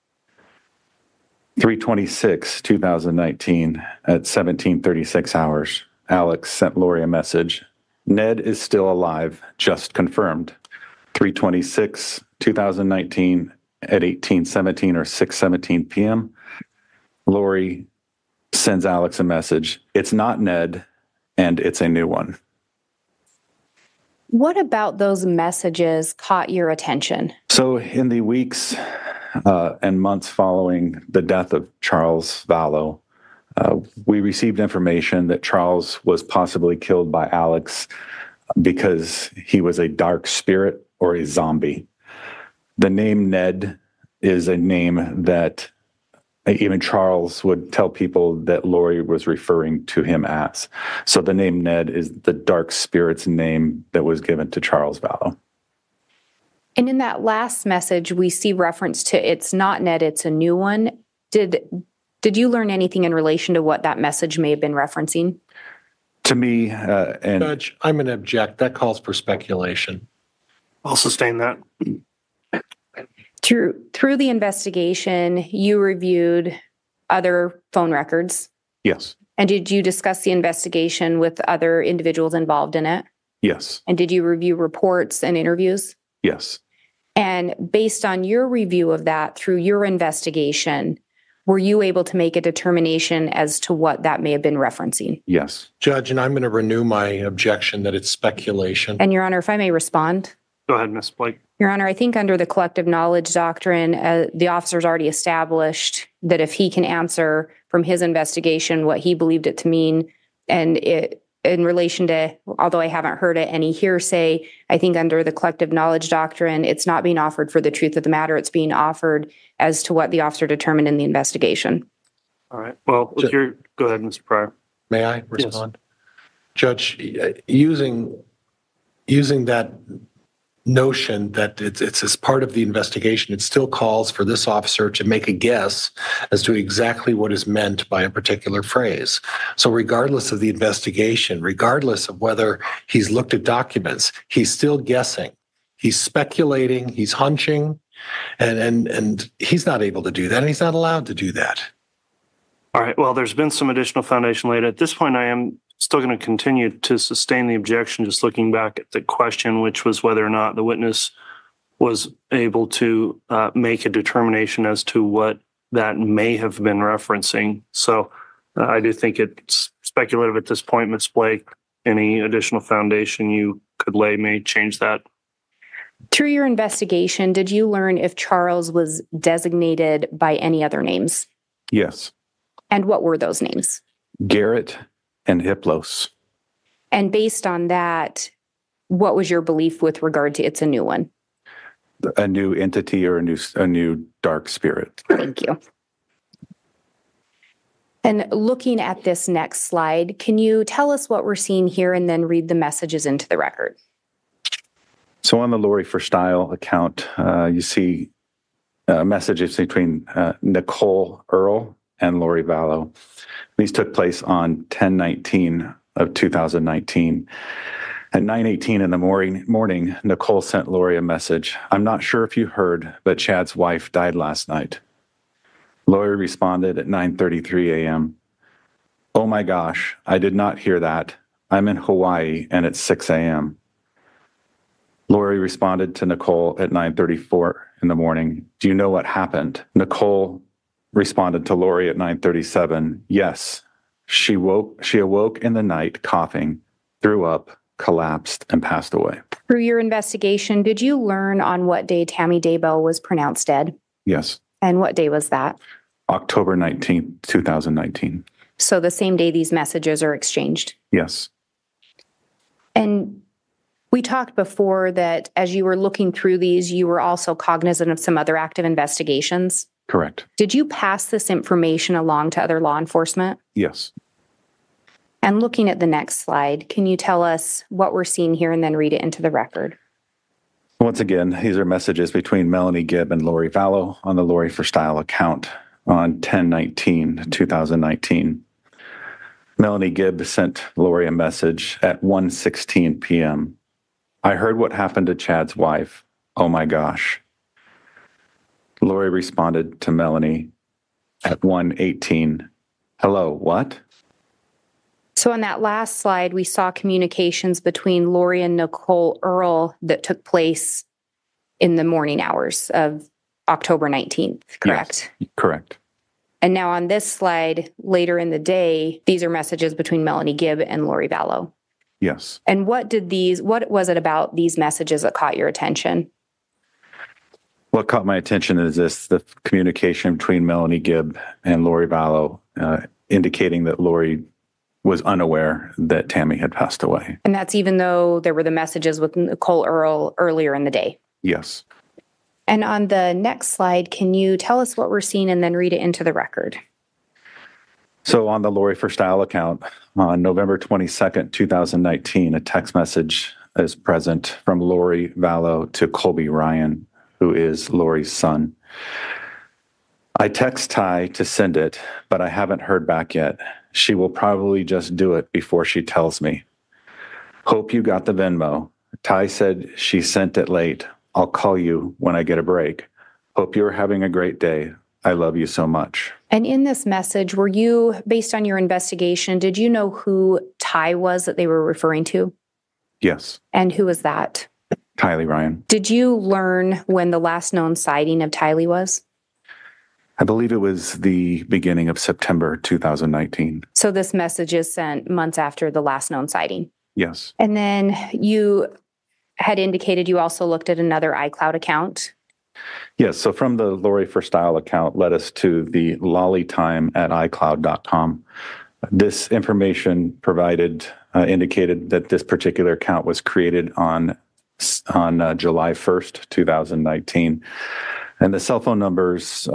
3/26/2019 at 17:36 hours, Alex sent Lori a message. Ned is still alive, just confirmed. 3/26/2019 at 18:17 or 6:17 p.m., Lori sends Alex a message. It's not Ned, and it's a new one. What about those messages caught your attention? So in the weeks and months following the death of Charles Vallow, we received information that Charles was possibly killed by Alex because he was a dark spirit or a zombie. The name Ned is a name that even Charles would tell people that Lori was referring to him as. So the name Ned is the dark spirit's name that was given to Charles Vallow. And in that last message, we see reference to it's not Ned, it's a new one. Did you learn anything in relation to what that message may have been referencing? To me, and Judge, I'm going to object. That calls for speculation. I'll sustain that. Through the investigation, you reviewed other phone records. Yes. And did you discuss the investigation with other individuals involved in it? Yes. And did you review reports and interviews? Yes. And based on your review of that through your investigation, were you able to make a determination as to what that may have been referencing? Yes. Judge, and I'm going to renew my objection that it's speculation. And Your Honor, if I may respond. Go ahead, Ms. Blake. Your Honor, I think under the collective knowledge doctrine, the officer's already established that if he can answer from his investigation what he believed it to mean, and it in relation to, although I haven't heard it, any hearsay, I think under the collective knowledge doctrine, it's not being offered for the truth of the matter. It's being offered as to what the officer determined in the investigation. All right. Well, go ahead, Mr. Pryor. May I respond? Yes. Judge, using that notion that it's as part of the investigation, it still calls for this officer to make a guess as to exactly what is meant by a particular phrase. So regardless of the investigation, regardless of whether he's looked at documents, he's still guessing. He's speculating, he's hunching, and he's not able to do that, and he's not allowed to do that. All right. Well, there's been some additional foundation laid. At this point, I am still going to continue to sustain the objection, just looking back at the question, which was whether or not the witness was able to make a determination as to what that may have been referencing. So I do think it's speculative at this point, Ms. Blake. Any additional foundation you could lay may change that. Through your investigation, did you learn if Charles was designated by any other names? Yes. And what were those names? Garrett and Hiplos. And based on that, what was your belief with regard to it's a new one? A new entity or a new dark spirit. Thank you. And looking at this next slide, can you tell us what we're seeing here and then read the messages into the record? So on the Lori for Style account, you see messages between Nicole Earl and Lori Vallow. These took place on 10/19 of 2019. At 9:18 in the morning, Nicole sent Lori a message. "I'm not sure if you heard, but Chad's wife died last night." Lori responded at 9:33 a.m. "Oh my gosh, I did not hear that. I'm in Hawaii and it's 6 a.m. Lori responded to Nicole at 9:34 in the morning. "Do you know what happened?" Nicole responded to Lori at 9:37. "Yes, she awoke in the night coughing, threw up, collapsed, and passed away." Through your investigation, did you learn on what day Tammy Daybell was pronounced dead? Yes. And what day was that? October 19th, 2019. So the same day these messages are exchanged? Yes. And we talked before that as you were looking through these, you were also cognizant of some other active investigations? Correct. Did you pass this information along to other law enforcement? Yes. And looking at the next slide, can you tell us what we're seeing here and then read it into the record? Once again, these are messages between Melanie Gibb and Lori Vallow on the Lori for Style account on 10/19/2019. Melanie Gibb sent Lori a message at 1:16 p.m. "I heard what happened to Chad's wife. Oh my gosh." Lori responded to Melanie at 1:18. "Hello, what?" So on that last slide, we saw communications between Lori and Nicole Earl that took place in the morning hours of October 19th, correct? Yes, correct. And now on this slide, later in the day, these are messages between Melanie Gibb and Lori Vallow. Yes. And what was it about these messages that caught your attention? What caught my attention is the communication between Melanie Gibb and Lori Vallow, indicating that Lori was unaware that Tammy had passed away. And that's even though there were the messages with Nicole Earl earlier in the day. Yes. And on the next slide, can you tell us what we're seeing and then read it into the record? So on the Lori for Style account, on November 22nd, 2019, a text message is present from Lori Vallow to Colby Ryan, who is Lori's son. "I text Ty to send it, but I haven't heard back yet. She will probably just do it before she tells me. Hope you got the Venmo. Ty said she sent it late. I'll call you when I get a break. Hope you're having a great day. I love you so much." And in this message, were you, based on your investigation, did you know who Ty was that they were referring to? Yes. And who was that? Tylee Ryan. Did you learn when the last known sighting of Tylee was? I believe it was the beginning of September 2019. So this message is sent months after the last known sighting. Yes. And then you had indicated you also looked at another iCloud account. Yes. So from the Lori for Style account led us to the lollytime@icloud.com. This information provided indicated that this particular account was created on July 1st, 2019. And the cell phone numbers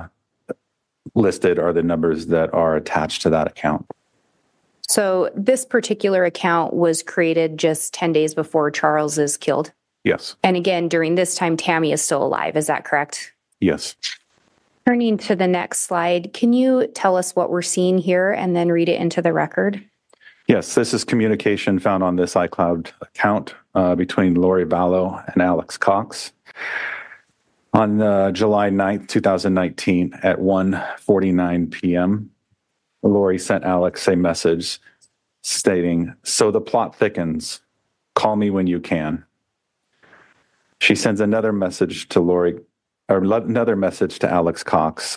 listed are the numbers that are attached to that account. So this particular account was created just 10 days before Charles is killed. Yes. And again, during this time, Tammy is still alive. Is that correct? Yes. Turning to the next slide, can you tell us what we're seeing here and then read it into the record? Yes, this is communication found on this iCloud account between Lori Vallow and Alex Cox. On July 9th, 2019, at 1:49 p.m., Lori sent Alex a message stating, "So the plot thickens. Call me when you can." She sends another message to Lori, or another message to Alex Cox,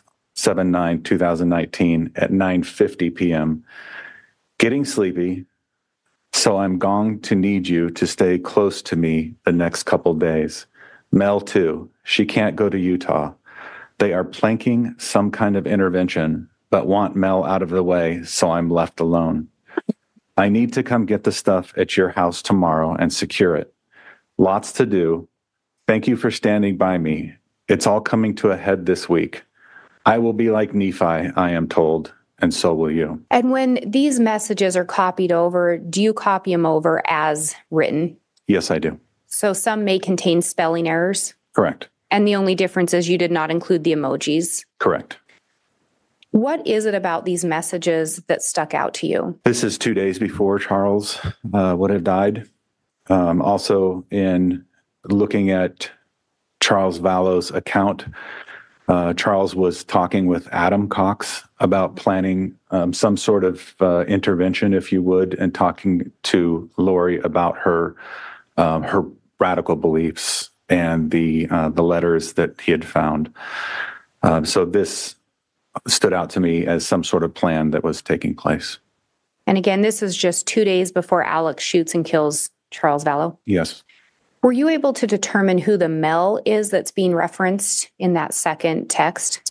7/9/2019 at 9:50 p.m. Getting sleepy, so I'm going to need you to stay close to me the next couple days. Mel too. She can't go to Utah. They are planking some kind of intervention, but want Mel out of the way, so I'm left alone. I need to come get the stuff at your house tomorrow and secure it. Lots to do. Thank you for standing by me. It's all coming to a head this week. I will be like Nephi, I am told, and so will you. And when these messages are copied over, do you copy them over as written? Yes, I do. So some may contain spelling errors? Correct. And the only difference is you did not include the emojis? Correct. What is it about these messages that stuck out to you? This is 2 days before Charles would have died. Also, in looking at Charles Vallow's account, Charles was talking with Adam Cox about planning some sort of intervention, if you would, and talking to Lori about her radical beliefs and the letters that he had found. So this stood out to me as some sort of plan that was taking place. And again, this is just 2 days before Alex shoots and kills Charles Vallow? Yes. Were you able to determine who the Mel is that's being referenced in that second text?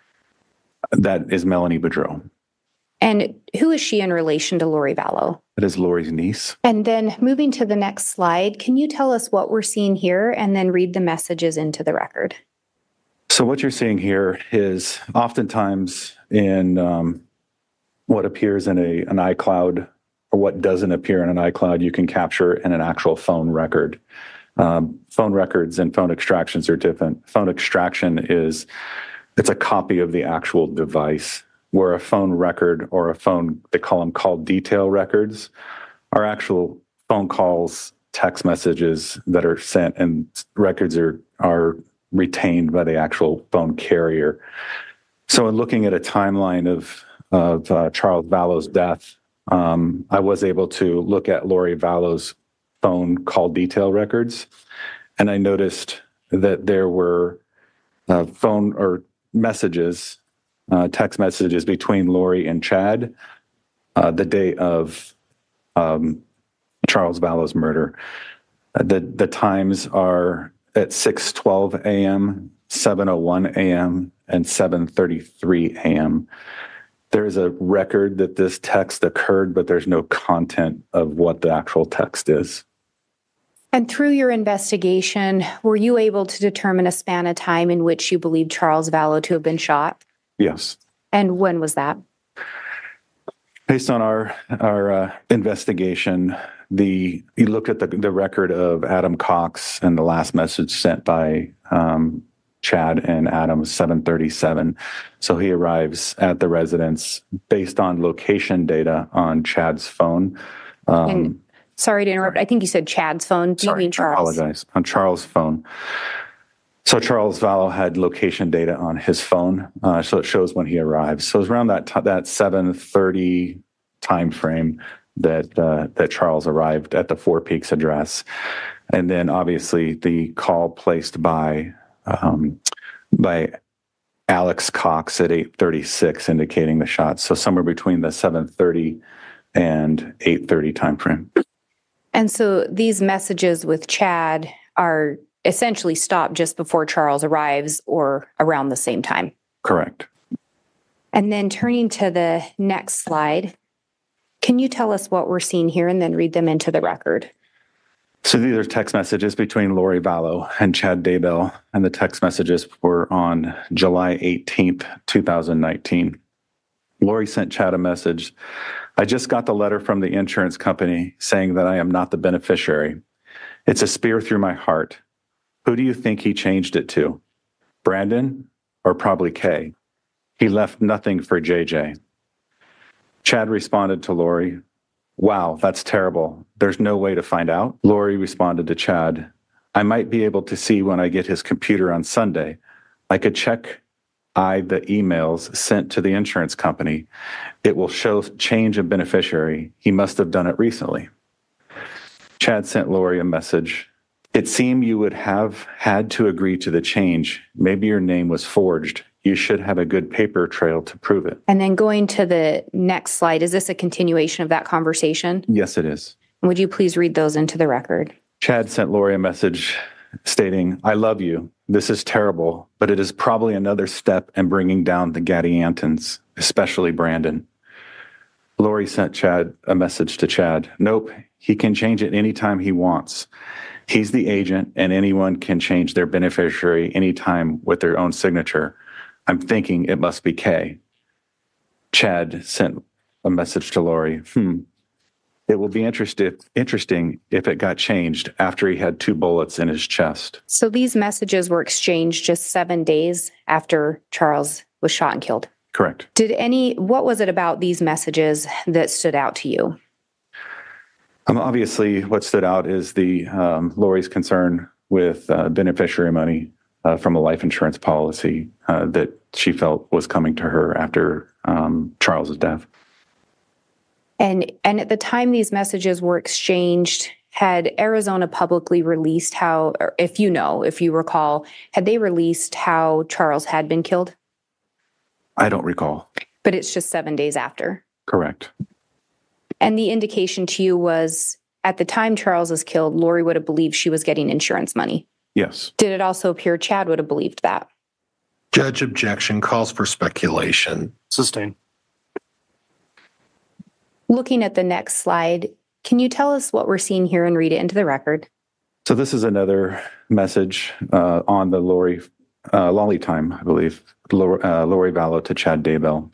That is Melanie Boudreau. And who is she in relation to Lori Vallow? That is Lori's niece. And then moving to the next slide, can you tell us what we're seeing here and then read the messages into the record? So what you're seeing here is oftentimes in what appears in an iCloud, or what doesn't appear in an iCloud, you can capture in an actual phone record. Phone records and phone extractions are different. Phone extraction it's a copy of the actual device, where a phone record or a phone, they call them call detail records, are actual phone calls, text messages that are sent, and records are retained by the actual phone carrier. So in looking at a timeline of Charles Vallow's death, I was able to look at Lori Vallow's phone call detail records, and I noticed that there were phone or messages, text messages between Lori and Chad the day of Charles Vallow's murder. The times are at 6:12 a.m., 7:01 a.m., and 7:33 a.m. There is a record that this text occurred, but there's no content of what the actual text is. And through your investigation, were you able to determine a span of time in which you believe Charles Vallow to have been shot? Yes. And when was that? Based on our investigation, you look at the record of Adam Cox and the last message sent by Chad and Adam, 7:37. So he arrives at the residence based on location data on Chad's phone. And sorry to interrupt. I think you said Chad's phone. Do you mean Charles? I apologize. On Charles' phone. So Charles Vallow had location data on his phone, so it shows when he arrives. So it was around that 7:30 time frame that Charles arrived at the Four Peaks address, and then obviously the call placed by Alex Cox at 8:36 indicating the shots. So somewhere between the 7:30 and 8:30 time frame. And so these messages with Chad are essentially stopped just before Charles arrives or around the same time. Correct. And then turning to the next slide, can you tell us what we're seeing here and then read them into the record? So these are text messages between Lori Vallow and Chad Daybell, and the text messages were on July 18th, 2019. Lori sent Chad a message. I just got the letter from the insurance company saying that I am not the beneficiary. It's a spear through my heart. Who do you think he changed it to? Brandon or probably Kay? He left nothing for JJ. Chad responded to Lori, wow, that's terrible. There's no way to find out. Lori responded to Chad, I might be able to see when I get his computer on Sunday. I could check the emails sent to the insurance company. It will show change of beneficiary. He must have done it recently. Chad sent Lori a message It seemed you would have had to agree to the change. Maybe your name was forged. You should have a good paper trail to prove it. And then going to the next slide, is this a continuation of that conversation? Yes, it is. Would you please read those into the record? Chad sent Lori a message stating, I love you. This is terrible, but it is probably another step in bringing down the Gadiantons, especially Brandon. Lori sent Chad a message to Chad. Nope, he can change it anytime he wants. He's the agent, and anyone can change their beneficiary anytime with their own signature. I'm thinking it must be Kay. Chad sent a message to Lori. It will be interesting if it got changed after he had 2 bullets in his chest. So these messages were exchanged just 7 days after Charles was shot and killed. Correct. What was it about these messages that stood out to you? Obviously, what stood out is the Lori's concern with beneficiary money from a life insurance policy that she felt was coming to her after Charles's death. And at the time these messages were exchanged, had Arizona publicly released how, or if you recall, had they released how Charles had been killed? I don't recall. But it's just 7 days after. Correct. And the indication to you was at the time Charles was killed, Lori would have believed she was getting insurance money. Yes. Did it also appear Chad would have believed that? Judge objection calls for speculation. Sustained. Looking at the next slide, can you tell us what we're seeing here and read it into the record? So this is another message on the Lori Lolly time, I believe. Lori Vallow to Chad Daybell,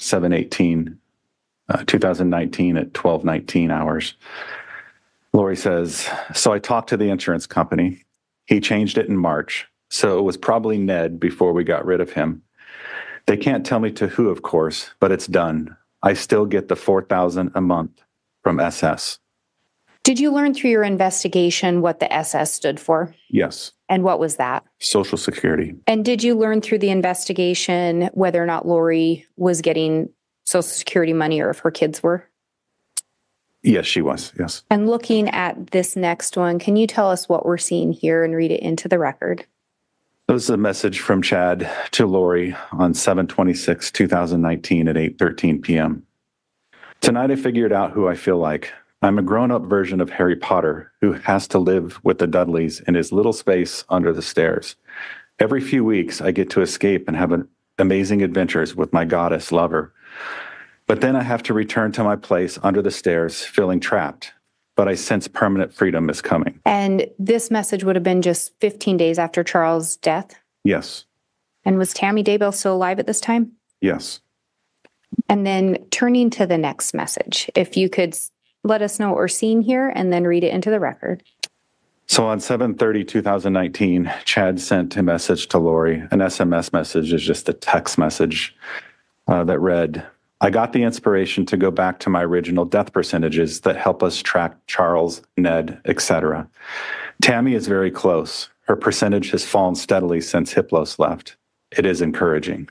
7/18/2019 at 12:19 hours. Lori says, so I talked to the insurance company. He changed it in March, so it was probably Ned before we got rid of him. They can't tell me to who, of course, but it's done. I still get the $4,000 a month from SS. Did you learn through your investigation what the SS stood for? Yes. And what was that? Social Security. And did you learn through the investigation whether or not Lori was getting Social Security money or if her kids were? Yes, she was. Yes. And looking at this next one, can you tell us what we're seeing here and read it into the record? This is a message from Chad to Lori on 7/26/2019 at 8:13 p.m. Tonight I figured out who I feel like. I'm a grown-up version of Harry Potter who has to live with the Dudleys in his little space under the stairs. Every few weeks I get to escape and have amazing adventures with my goddess lover. But then I have to return to my place under the stairs feeling trapped. But I sense permanent freedom is coming. And this message would have been just 15 days after Charles' death? Yes. And was Tammy Daybell still alive at this time? Yes. And then turning to the next message, if you could let us know what we're seeing here and then read it into the record. So on 7/30/2019, Chad sent a message to Lori. An SMS message is just a text message that read, I got the inspiration to go back to my original death percentages that help us track Charles, Ned, etc. Tammy is very close. Her percentage has fallen steadily since Hiplos left. It is encouraging.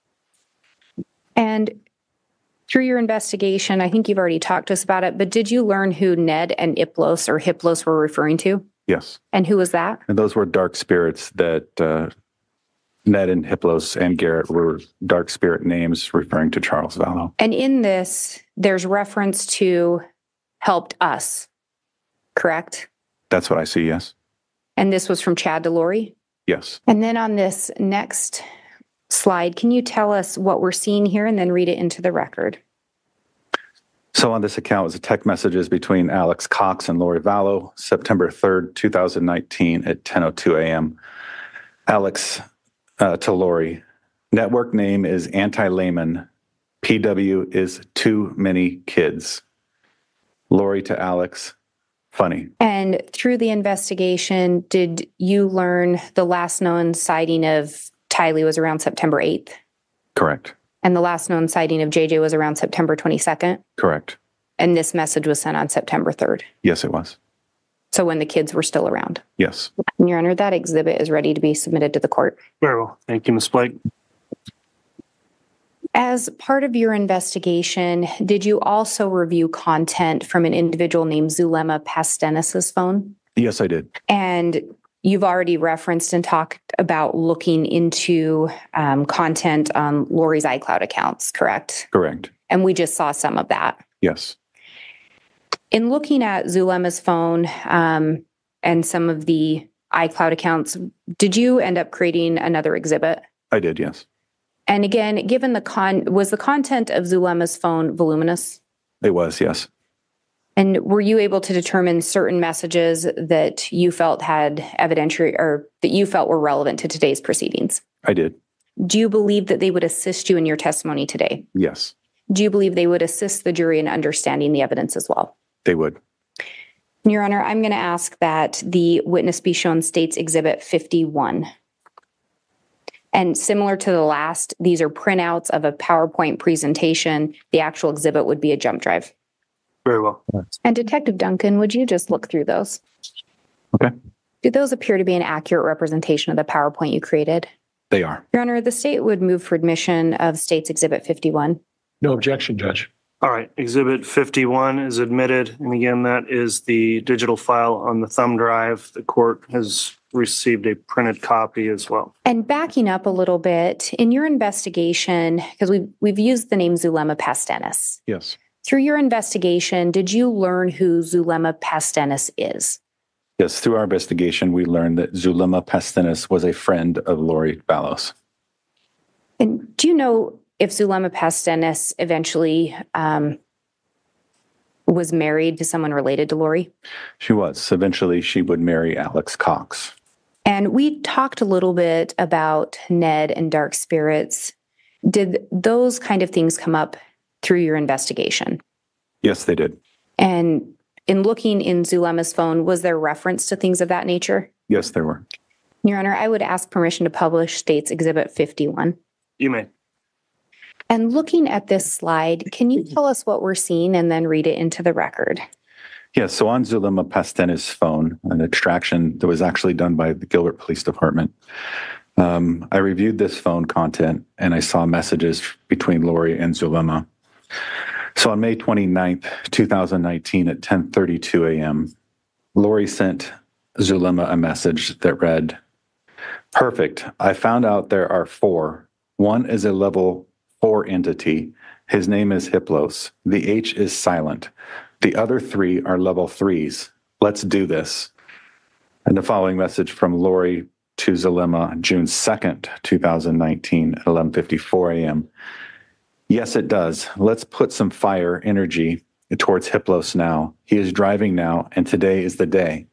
And through your investigation, I think you've already talked to us about it, but did you learn who Ned and Hiplos were referring to? Yes. And who was that? And those were dark spirits that Ned and Hiplos and Garrett were dark spirit names referring to Charles Vallow. And in this, there's reference to helped us, correct? That's what I see, yes. And this was from Chad to Lori? Yes. And then on this next slide, can you tell us what we're seeing here and then read it into the record? So on this account was a text messages between Alex Cox and Lori Vallow, September 3rd, 2019 at 10:02 a.m. Alex to Lori, network name is Anti-Layman. PW is too many kids. Lori to Alex, funny. And through the investigation, did you learn the last known sighting of Tylee was around September 8th? Correct. And the last known sighting of JJ was around September 22nd? Correct. And this message was sent on September 3rd? Yes, it was. So when the kids were still around? Yes. And Your Honor, that exhibit is ready to be submitted to the court. Very well. Thank you, Ms. Blake. As part of your investigation, did you also review content from an individual named Zulema Pastenis' phone? Yes, I did. And you've already referenced and talked about looking into content on Lori's iCloud accounts, correct? Correct. And we just saw some of that. Yes. In looking at Zulema's phone and some of the iCloud accounts, did you end up creating another exhibit? I did, yes. And again, given was the content of Zulema's phone voluminous? It was, yes. And were you able to determine certain messages that you felt had evidentiary or that you felt were relevant to today's proceedings? I did. Do you believe that they would assist you in your testimony today? Yes. Do you believe they would assist the jury in understanding the evidence as well? They would. Your Honor, I'm going to ask that the witness be shown State's Exhibit 51. And similar to the last, these are printouts of a PowerPoint presentation. The actual exhibit would be a jump drive. Very well. And Detective Duncan, would you just look through those? Okay. Do those appear to be an accurate representation of the PowerPoint you created? They are. Your Honor, the state would move for admission of State's Exhibit 51. No objection, Judge. All right. Exhibit 51 is admitted. And again, that is the digital file on the thumb drive. The court has received a printed copy as well. And backing up a little bit, in your investigation, because we've used the name Zulema Pastenis. Yes. Through your investigation, did you learn who Zulema Pastenis is? Yes, through our investigation, we learned that Zulema Pastenis was a friend of Lori Vallow. And do you know if Zulema Pastenis eventually was married to someone related to Lori? She was. Eventually, she would marry Alex Cox. And we talked a little bit about Ned and dark spirits. Did those kind of things come up through your investigation? Yes, they did. And in looking in Zulema's phone, was there reference to things of that nature? Yes, there were. Your Honor, I would ask permission to publish State's Exhibit 51. You may. And looking at this slide, can you tell us what we're seeing and then read it into the record? Yes, so on Zulema Pastenis' phone, an extraction that was actually done by the Gilbert Police Department, I reviewed this phone content and I saw messages between Lori and Zulema. So on May 29th, 2019 at 10:32 a.m., Lori sent Zulema a message that read, "Perfect. I found out there are 4. One is a level 4 entity. His name is Hiplos. The H is silent. The other 3 are level 3s. Let's do this." And the following message from Lori to Zulema, June 2nd, 2019 at 11:54 a.m. "Yes, it does. Let's put some fire energy towards Hiplos now. He is driving now, and today is the day.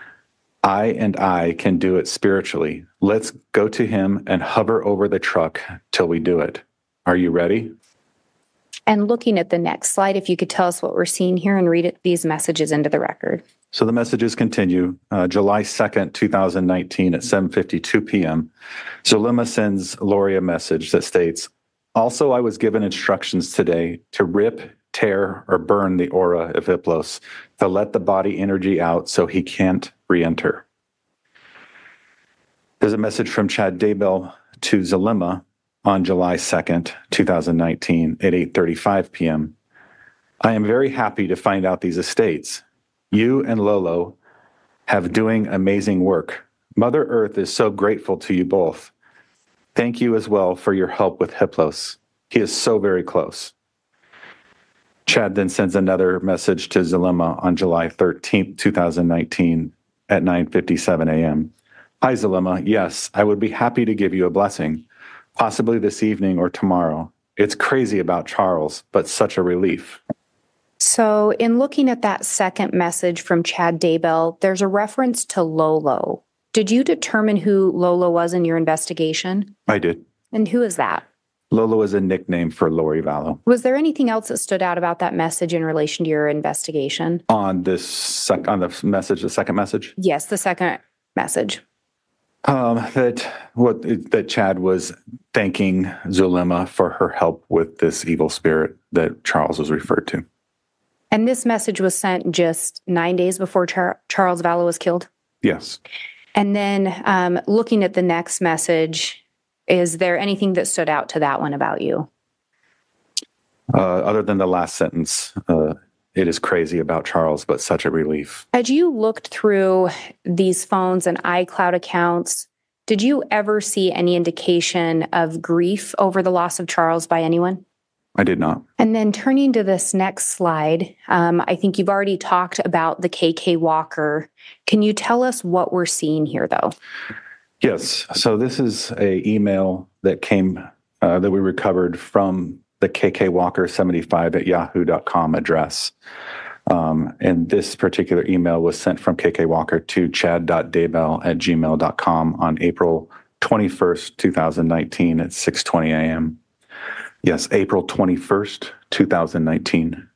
I can do it spiritually. Let's go to him and hover over the truck till we do it. Are you ready?" And looking at the next slide, if you could tell us what we're seeing here and read these messages into the record. So the messages continue. July 2nd, 2019 at 7:52 p.m., Zulema sends Lori a message that states, "Also, I was given instructions today to rip, tear, or burn the aura of Hiplos to let the body energy out so he can't re-enter." There's a message from Chad Daybell to Zulema on July 2nd, 2019 at 8:35 p.m. "I am very happy to find out these estates. You and Lolo have doing amazing work. Mother Earth is so grateful to you both. Thank you as well for your help with Hiplos. He is so very close." Chad then sends another message to Zulema on July 13th, 2019 at 9:57 a.m. "Hi, Zulema. Yes, I would be happy to give you a blessing, possibly this evening or tomorrow. It's crazy about Charles, but such a relief." So in looking at that second message from Chad Daybell, there's a reference to Lolo. Did you determine who Lolo was in your investigation? I did. And who is that? Lolo is a nickname for Lori Vallow. Was there anything else that stood out about that message in relation to your investigation? On this on the message, the second message? Yes, the second message. That Chad was thanking Zulema for her help with this evil spirit that Charles was referred to. And this message was sent just 9 days before Charles Vallow was killed? Yes. And then looking at the next message, is there anything that stood out to that one about you? Other than the last sentence, it is crazy about Charles, but such a relief. As you looked through these phones and iCloud accounts, did you ever see any indication of grief over the loss of Charles by anyone? I did not. And then turning to this next slide, I think you've already talked about the KK Walker. Can you tell us what we're seeing here, though? Yes. So this is an email that came, that we recovered from the kkwalker75@yahoo.com address. And this particular email was sent from KK Walker to chad.daybell@gmail.com on April 21st, 2019 at 6:20 a.m. Yes, April 21st, 2019.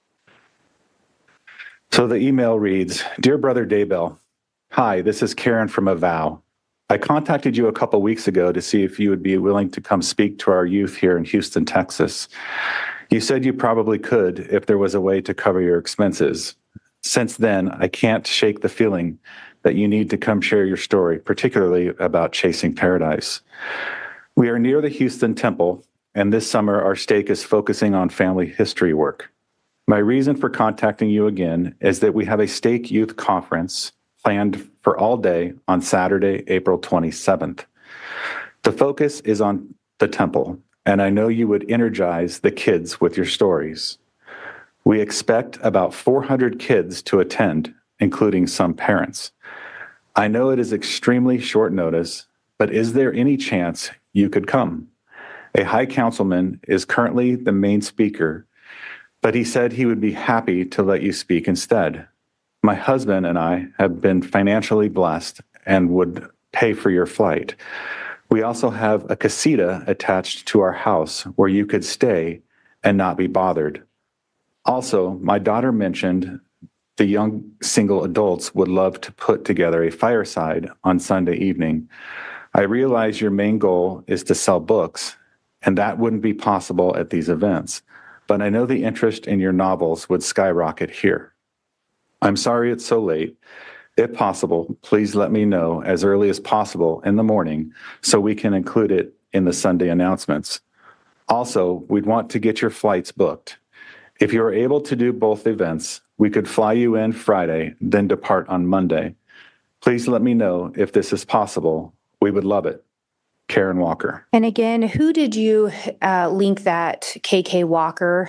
So the email reads, Dear Brother Daybell, hi, this is Karen from Avow. I contacted you a couple weeks ago to see if you would be willing to come speak to our youth here in Houston, Texas. You said you probably could if there was a way to cover your expenses. Since then, I can't shake the feeling that you need to come share your story, particularly about chasing paradise. We are near the Houston Temple, and this summer our stake is focusing on family history work. My reason for contacting you again is that we have a stake youth conference planned for all day on Saturday, April 27th. The focus is on the temple, and I know you would energize the kids with your stories. We expect about 400 kids to attend, including some parents. I know it is extremely short notice, but is there any chance you could come? A high councilman is currently the main speaker, but he said he would be happy to let you speak instead. My husband and I have been financially blessed and would pay for your flight. We also have a casita attached to our house where you could stay and not be bothered. Also, my daughter mentioned the young single adults would love to put together a fireside on Sunday evening. I realize your main goal is to sell books, and that wouldn't be possible at these events, but I know the interest in your novels would skyrocket here. I'm sorry it's so late. If possible, please let me know as early as possible in the morning so we can include it in the Sunday announcements. Also, we'd want to get your flights booked. If you are able to do both events, we could fly you in Friday, then depart on Monday. Please let me know if this is possible. We would love it. Karen Walker. And again, who did you link that KK Walker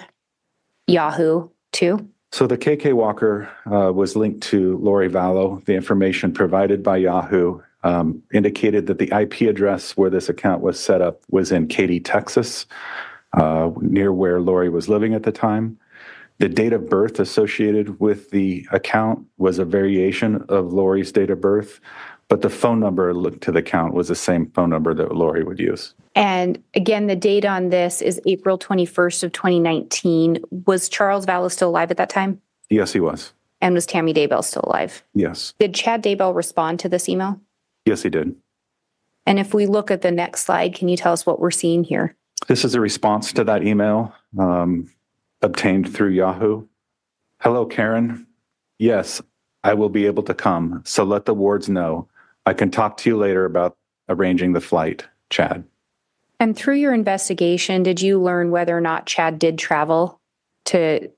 Yahoo to? So the KK Walker was linked to Lori Vallow. The information provided by Yahoo indicated that the IP address where this account was set up was in Katy, Texas, near where Lori was living at the time. The date of birth associated with the account was a variation of Lori's date of birth, but the phone number linked to the account was the same phone number that Lori would use. And again, the date on this is April 21st of 2019. Was Charles Vallow still alive at that time? Yes, he was. And was Tammy Daybell still alive? Yes. Did Chad Daybell respond to this email? Yes, he did. And if we look at the next slide, can you tell us what we're seeing here? This is a response to that email obtained through Yahoo. Hello, Karen. Yes, I will be able to come, so let the wards know. I can talk to you later about arranging the flight, Chad. And through your investigation, did you learn whether or not Chad did travel to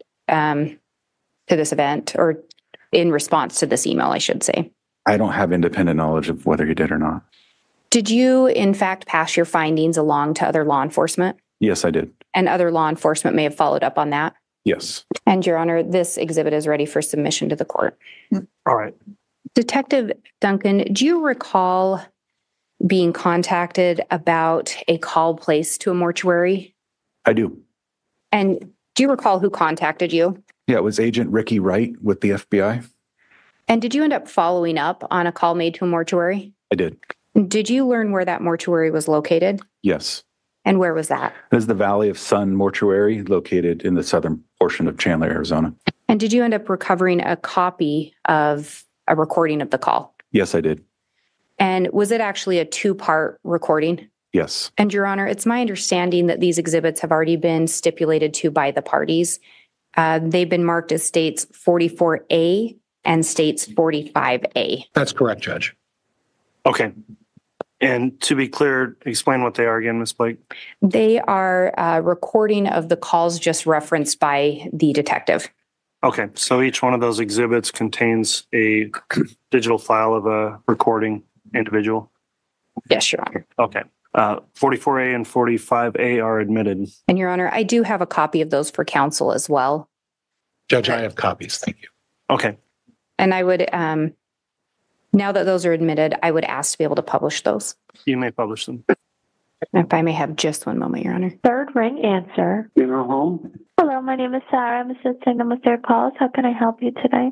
this event, or in response to this email, I should say? I don't have independent knowledge of whether he did or not. Did you, in fact, pass your findings along to other law enforcement? Yes, I did. And other law enforcement may have followed up on that? Yes. And Your Honor, this exhibit is ready for submission to the court. All right. Detective Duncan, do you recall being contacted about a call placed to a mortuary? I do. And do you recall who contacted you? Yeah, it was Agent Ricky Wright with the FBI. And did you end up following up on a call made to a mortuary? I did. Did you learn where that mortuary was located? Yes. And where was that? It is the Valley of Sun Mortuary, located in the southern portion of Chandler, Arizona. And did you end up recovering a copy of a recording of the call? Yes, I did. And was it actually a two-part recording? Yes. And Your Honor, it's my understanding that these exhibits have already been stipulated to by the parties. They've been marked as States 44A and States 45A. That's correct, Judge. Okay. And to be clear, explain what they are again, Ms. Blake. They are a recording of the calls just referenced by the detective. Okay, so each one of those exhibits contains a digital file of a recording individual? Yes, Your Honor. Okay. 44A and 45A are admitted. And Your Honor, I do have a copy of those for counsel as well. Judge, I have copies. Thank you. Okay. And I would, now that those are admitted, I would ask to be able to publish those. You may publish them. If I may have just one moment, Your Honor. Third ring answer. Funeral home. Hello, my name is Sarah. I'm assisting them with their calls. How can I help you today?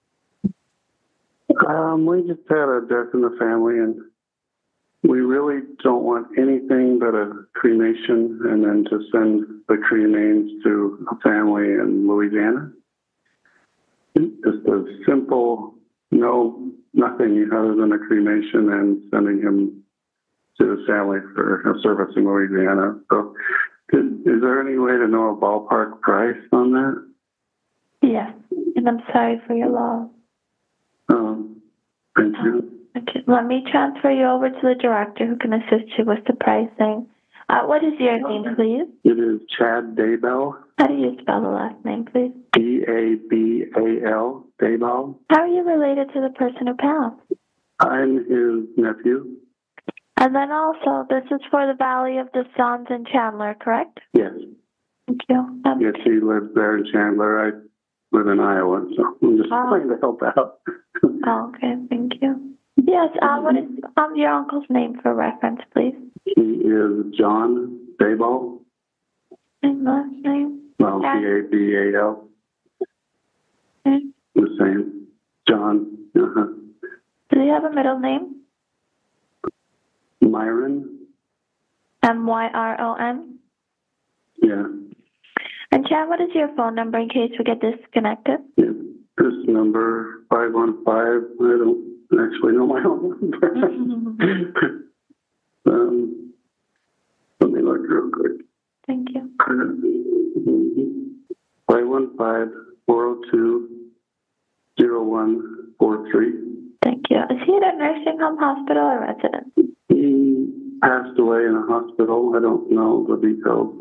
We just had a death in the family, and we really don't want anything but a cremation, and then to send the cremains to a family in Louisiana. Just a simple, nothing other than a cremation and sending him to his family for a service in Louisiana. So, is there any way to know a ballpark price on that? Yes, and I'm sorry for your loss. Thank you. Okay, let me transfer you over to the director who can assist you with the pricing. What is your name, please? It is Chad Daybell. How do you spell the last name, please? Dabal, Daybell. How are you related to the person who passed? I'm his nephew. And then also, this is for the Valley of the Suns in Chandler, correct? Yes. Thank you. Yes, he lives there in Chandler. I live in Iowa, so I'm just trying to help out. Okay, thank you. Yes, what is your uncle's name for reference, please? He is John Dayball. And last name? Well, Dabal. Okay. The same. John. Do you have a middle name? Myron. Myron? Yeah. And Chad, what is your phone number in case we get disconnected? Yeah. This number, 515, I don't actually know my own number. Let me look real quick. Thank you. 515-402-0143. Thank you. Is he at a nursing home, hospital, or residence? He passed away in a hospital. I don't know the details.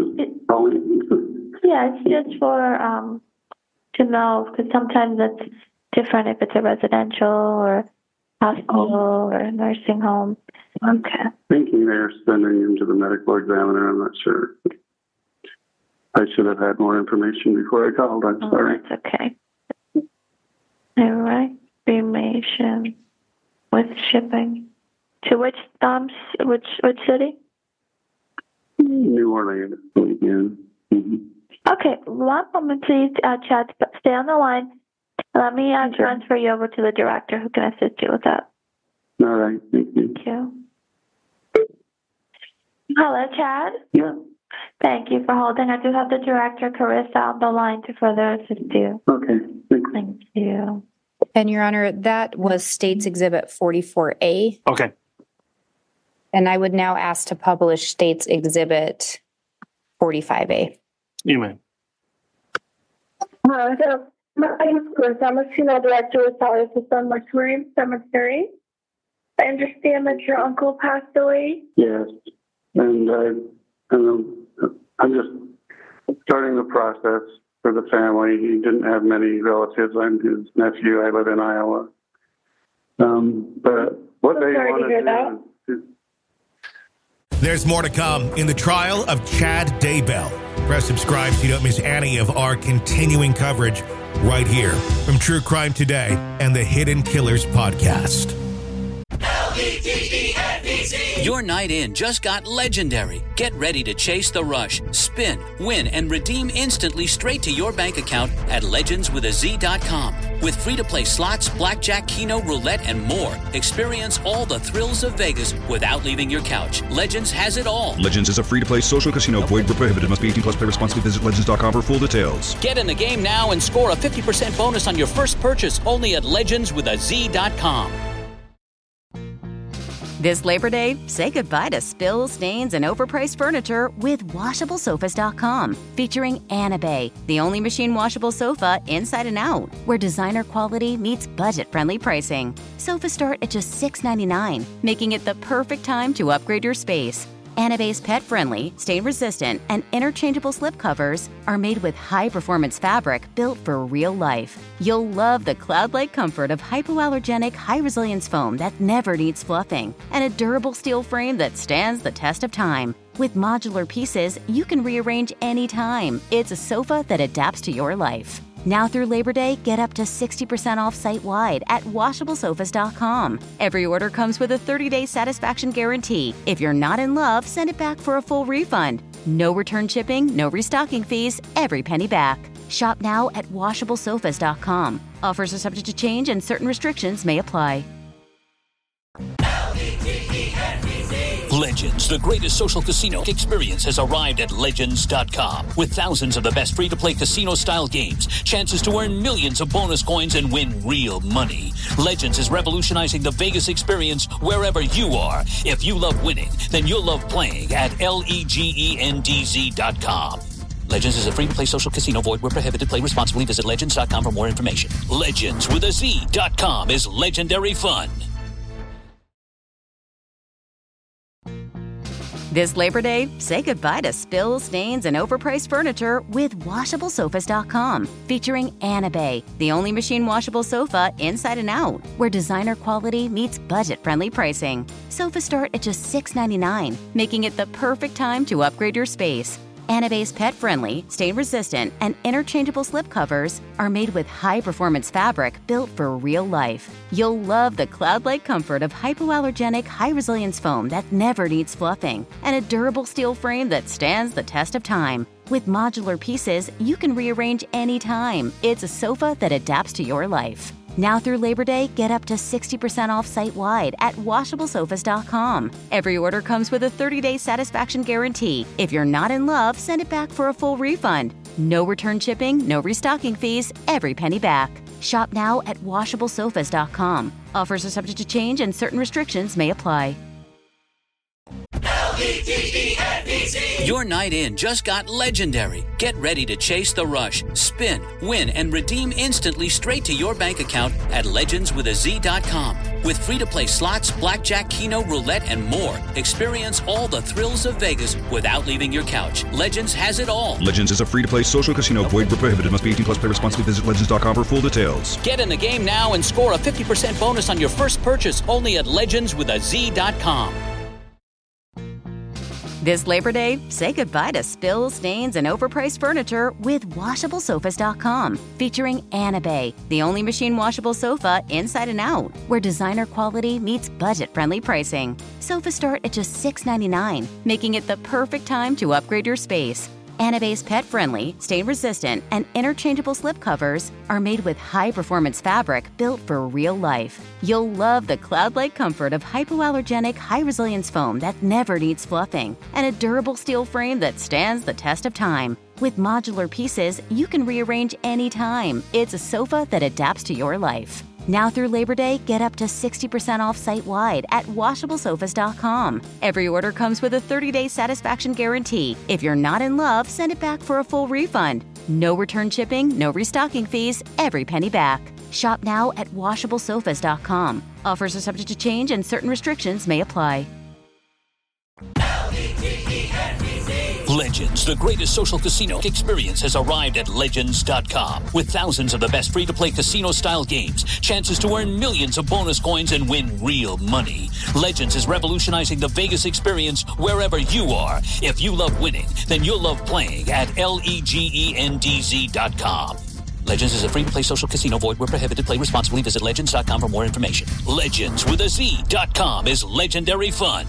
Yeah, it's just for to know, because sometimes it's different if it's a residential or hospital or a nursing home. Okay. Thinking they're sending him to the medical examiner. I'm not sure. I should have had more information before I called. I'm sorry. That's okay. All right. Cremation with shipping. To which city? New Orleans. Mm-hmm. Okay, one moment, please, Chad. Stay on the line. Let me transfer you over to the director who can assist you with that. All right, thank you. Thank you. Hello, Chad? Yeah. Thank you for holding. I do have the director, Carissa, on the line to further assist you. Okay, thank you. And Your Honor, that was State's Exhibit 44A. Okay. And I would now ask to publish State's Exhibit 45A. You may. My name is Chris. I'm a funeral director with Valley of the Sun Mortuary Cemetery. I understand that your uncle passed away. Yes, and I'm just starting the process for the family. He didn't have many relatives. I'm his nephew. I live in Iowa. But what they want to do is... There's more to come in the trial of Chad Daybell. Press subscribe so you don't miss any of our continuing coverage right here from True Crime Today and the Hidden Killers podcast. Your night in just got legendary. Get ready to chase the rush, spin, win, and redeem instantly straight to your bank account at legendswithaz.com. With free-to-play slots, blackjack, keno, roulette, and more, experience all the thrills of Vegas without leaving your couch. Legends has it all. Legends is a free-to-play social casino. Void where prohibited. Must be 18 plus. Play responsibly. Visit legends.com for full details. Get in the game now and score a 50% bonus on your first purchase only at legendswithaz.com. This Labor Day, say goodbye to spills, stains, and overpriced furniture with WashableSofas.com. Featuring Anabay, the only machine washable sofa inside and out, where designer quality meets budget-friendly pricing. Sofas start at just $6.99, making it the perfect time to upgrade your space. Anabase pet-friendly, stain-resistant, and interchangeable slipcovers are made with high-performance fabric built for real life. You'll love the cloud-like comfort of hypoallergenic, high-resilience foam that never needs fluffing, and a durable steel frame that stands the test of time. With modular pieces, you can rearrange anytime. It's a sofa that adapts to your life. Now through Labor Day, get up to 60% off site-wide at washablesofas.com. Every order comes with a 30-day satisfaction guarantee. If you're not in love, send it back for a full refund. No return shipping, no restocking fees, every penny back. Shop now at washablesofas.com. Offers are subject to change and certain restrictions may apply. Legends, the greatest social casino experience, has arrived at Legends.com. With thousands of the best free-to-play casino-style games, chances to earn millions of bonus coins and win real money. Legends is revolutionizing the Vegas experience wherever you are. If you love winning, then you'll love playing at LEGENDZ.com. Legends is a free-to-play social casino. Void where prohibited. Play responsibly. Visit Legends.com for more information. Legends with a Z.com is legendary fun. This Labor Day, say goodbye to spills, stains, and overpriced furniture with washablesofas.com. Featuring Anabay, the only machine washable sofa inside and out, where designer quality meets budget-friendly pricing. Sofas start at just $6.99, making it the perfect time to upgrade your space. Anabay's pet-friendly, stain-resistant, and interchangeable slipcovers are made with high-performance fabric built for real life. You'll love the cloud-like comfort of hypoallergenic, high-resilience foam that never needs fluffing, and a durable steel frame that stands the test of time. With modular pieces, you can rearrange anytime. It's a sofa that adapts to your life. Now through Labor Day, get up to 60% off site-wide at washablesofas.com. Every order comes with a 30-day satisfaction guarantee. If you're not in love, send it back for a full refund. No return shipping, no restocking fees, every penny back. Shop now at washablesofas.com. Offers are subject to change and certain restrictions may apply. Your night in just got legendary. Get ready to chase the rush, spin, win, and redeem instantly straight to your bank account at legendswithaz.com. With free-to-play slots, blackjack, keno, roulette, and more, experience all the thrills of Vegas without leaving your couch. Legends has it all. Legends is a free-to-play social casino. Void where prohibited. Must be 18 plus. Play responsibly. Visit legends.com for full details. Get in the game now and score a 50% bonus on your first purchase only at legendswithaz.com. This Labor Day, say goodbye to spills, stains, and overpriced furniture with washablesofas.com. Featuring Anabay, the only machine washable sofa inside and out, where designer quality meets budget-friendly pricing. Sofas start at just $6.99, making it the perfect time to upgrade your space. Anabay's pet-friendly, stain-resistant, and interchangeable slipcovers are made with high-performance fabric built for real life. You'll love the cloud-like comfort of hypoallergenic, high-resilience foam that never needs fluffing, and a durable steel frame that stands the test of time. With modular pieces, you can rearrange anytime. It's a sofa that adapts to your life. Now through Labor Day, get up to 60% off site-wide at washablesofas.com. Every order comes with a 30-day satisfaction guarantee. If you're not in love, send it back for a full refund. No return shipping, no restocking fees, every penny back. Shop now at washablesofas.com. Offers are subject to change and certain restrictions may apply. Legends, the greatest social casino experience, has arrived at Legends.com. With thousands of the best free-to-play casino-style games, chances to earn millions of bonus coins and win real money. Legends is revolutionizing the Vegas experience wherever you are. If you love winning, then you'll love playing at LEGENDZ.com. Legends is a free-to-play social casino. Void where prohibited. Play responsibly. Visit Legends.com for more information. Legends with a Z.com is legendary fun.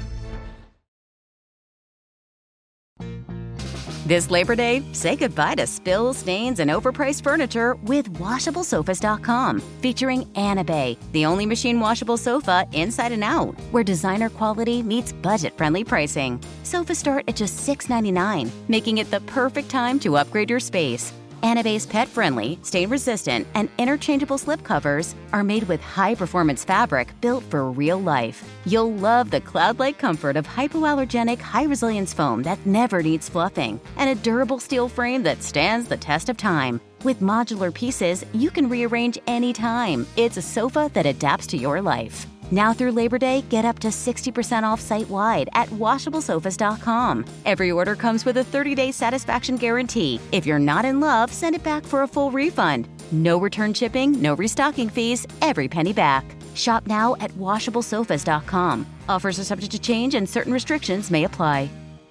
This Labor Day, say goodbye to spills, stains, and overpriced furniture with washablesofas.com. Featuring Anabay, the only machine washable sofa inside and out, where designer quality meets budget-friendly pricing. Sofas start at just $6.99, making it the perfect time to upgrade your space. Anabay's pet-friendly, stain-resistant, and interchangeable slipcovers are made with high-performance fabric built for real life. You'll love the cloud-like comfort of hypoallergenic, high-resilience foam that never needs fluffing, and a durable steel frame that stands the test of time. With modular pieces, you can rearrange anytime. It's a sofa that adapts to your life. Now through Labor Day, get up to 60% off site-wide at WashableSofas.com. Every order comes with a 30-day satisfaction guarantee. If you're not in love, send it back for a full refund. No return shipping, no restocking fees, every penny back. Shop now at WashableSofas.com. Offers are subject to change and certain restrictions may apply.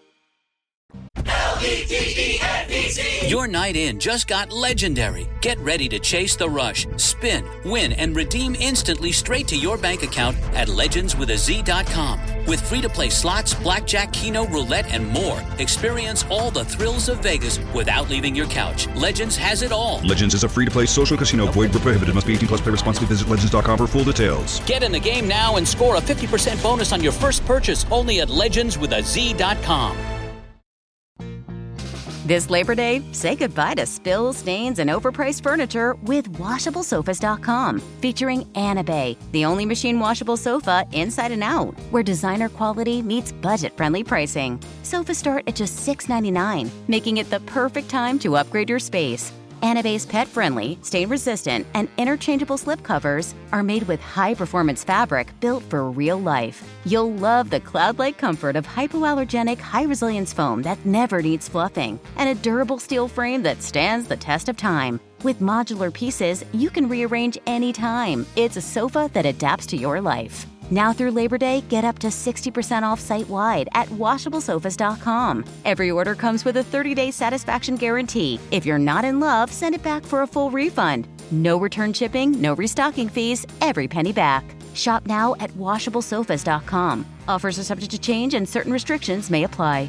Your night in just got legendary. Get ready to chase the rush, spin, win, and redeem instantly straight to your bank account at legendswithaz.com. With free-to-play slots, blackjack, keno, roulette, and more, experience all the thrills of Vegas without leaving your couch. Legends has it all. Legends is a free-to-play social casino. Void where prohibited. Must be 18 plus. Play responsibly. Visit legends.com for full details. Get in the game now and score a 50% bonus on your first purchase only at legendswithaz.com. This Labor Day, say goodbye to spills, stains, and overpriced furniture with WashableSofas.com. Featuring Anabay, the only machine washable sofa inside and out, where designer quality meets budget-friendly pricing. Sofas start at just $6.99, making it the perfect time to upgrade your space. Anabay's pet-friendly, stain-resistant, and interchangeable slipcovers are made with high-performance fabric built for real life. You'll love the cloud-like comfort of hypoallergenic, high-resilience foam that never needs fluffing, and a durable steel frame that stands the test of time. With modular pieces, you can rearrange anytime. It's a sofa that adapts to your life. Now through Labor Day, get up to 60% off site-wide at WashableSofas.com. Every order comes with a 30-day satisfaction guarantee. If you're not in love, send it back for a full refund. No return shipping, no restocking fees, every penny back. Shop now at WashableSofas.com. Offers are subject to change and certain restrictions may apply.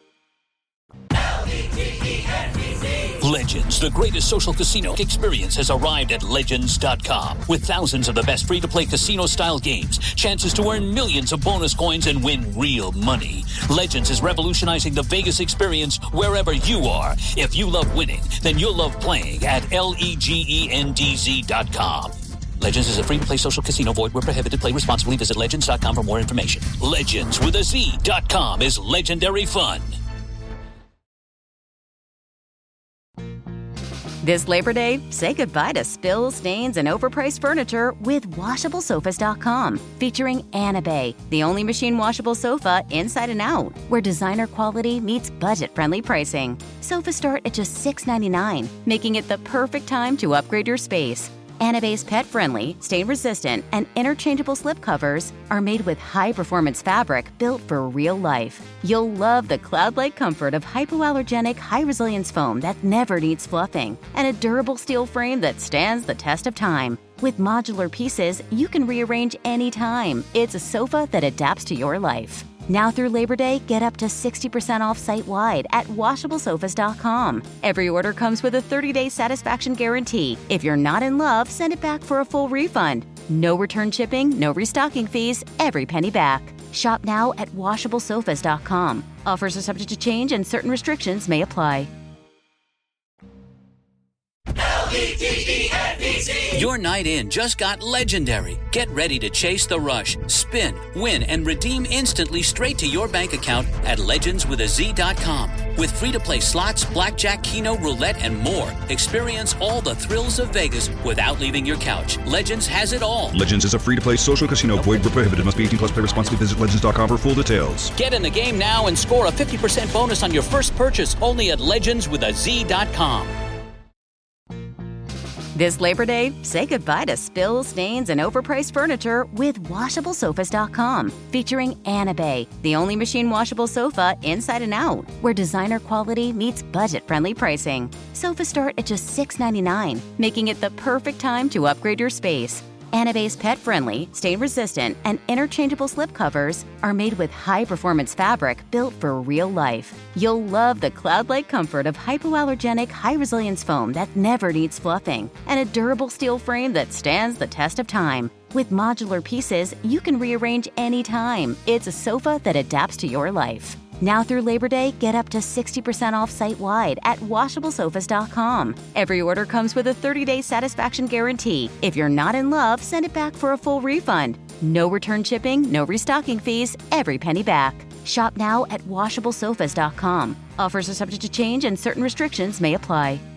Legends, the greatest social casino experience, has arrived at Legends.com. With thousands of the best free-to-play casino-style games, chances to earn millions of bonus coins and win real money. Legends is revolutionizing the Vegas experience wherever you are. If you love winning, then you'll love playing at LEGENDZ.com. Legends is a free-to-play social casino. Void where prohibited. Play responsibly. Visit Legends.com for more information. Legendswithaz.com is legendary fun. This Labor Day, say goodbye to spills, stains, and overpriced furniture with WashableSofas.com. Featuring Anabay, the only machine washable sofa inside and out, where designer quality meets budget-friendly pricing. Sofas start at just $6.99, making it the perfect time to upgrade your space. Anabay's pet-friendly, stain-resistant, and interchangeable slipcovers are made with high-performance fabric built for real life. You'll love the cloud-like comfort of hypoallergenic, high-resilience foam that never needs fluffing, and a durable steel frame that stands the test of time. With modular pieces, you can rearrange anytime. It's a sofa that adapts to your life. Now through Labor Day, get up to 60% off site-wide at WashableSofas.com. Every order comes with a 30-day satisfaction guarantee. If you're not in love, send it back for a full refund. No return shipping, no restocking fees, every penny back. Shop now at WashableSofas.com. Offers are subject to change and certain restrictions may apply. Your night in just got legendary. Get ready to chase the rush, spin, win, and redeem instantly straight to your bank account at legendswithaz.com. With free-to-play slots, blackjack, keno, roulette, and more, experience all the thrills of Vegas without leaving your couch. Legends has it all. Legends is a free-to-play social casino. Void where prohibited. Must be 18 plus. Play responsibly. Visit legends.com for full details. Get in the game now and score a 50% bonus on your first purchase only at legendswithaz.com. This Labor Day, say goodbye to spills, stains, and overpriced furniture with WashableSofas.com. Featuring Anabay, the only machine washable sofa inside and out, where designer quality meets budget-friendly pricing. Sofas start at just $6.99, making it the perfect time to upgrade your space. Anabay's pet-friendly, stain-resistant, and interchangeable slipcovers are made with high-performance fabric built for real life. You'll love the cloud-like comfort of hypoallergenic, high-resilience foam that never needs fluffing, and a durable steel frame that stands the test of time. With modular pieces, you can rearrange anytime. It's a sofa that adapts to your life. Now through Labor Day, get up to 60% off site-wide at WashableSofas.com. Every order comes with a 30-day satisfaction guarantee. If you're not in love, send it back for a full refund. No return shipping, no restocking fees, every penny back. Shop now at WashableSofas.com. Offers are subject to change and certain restrictions may apply.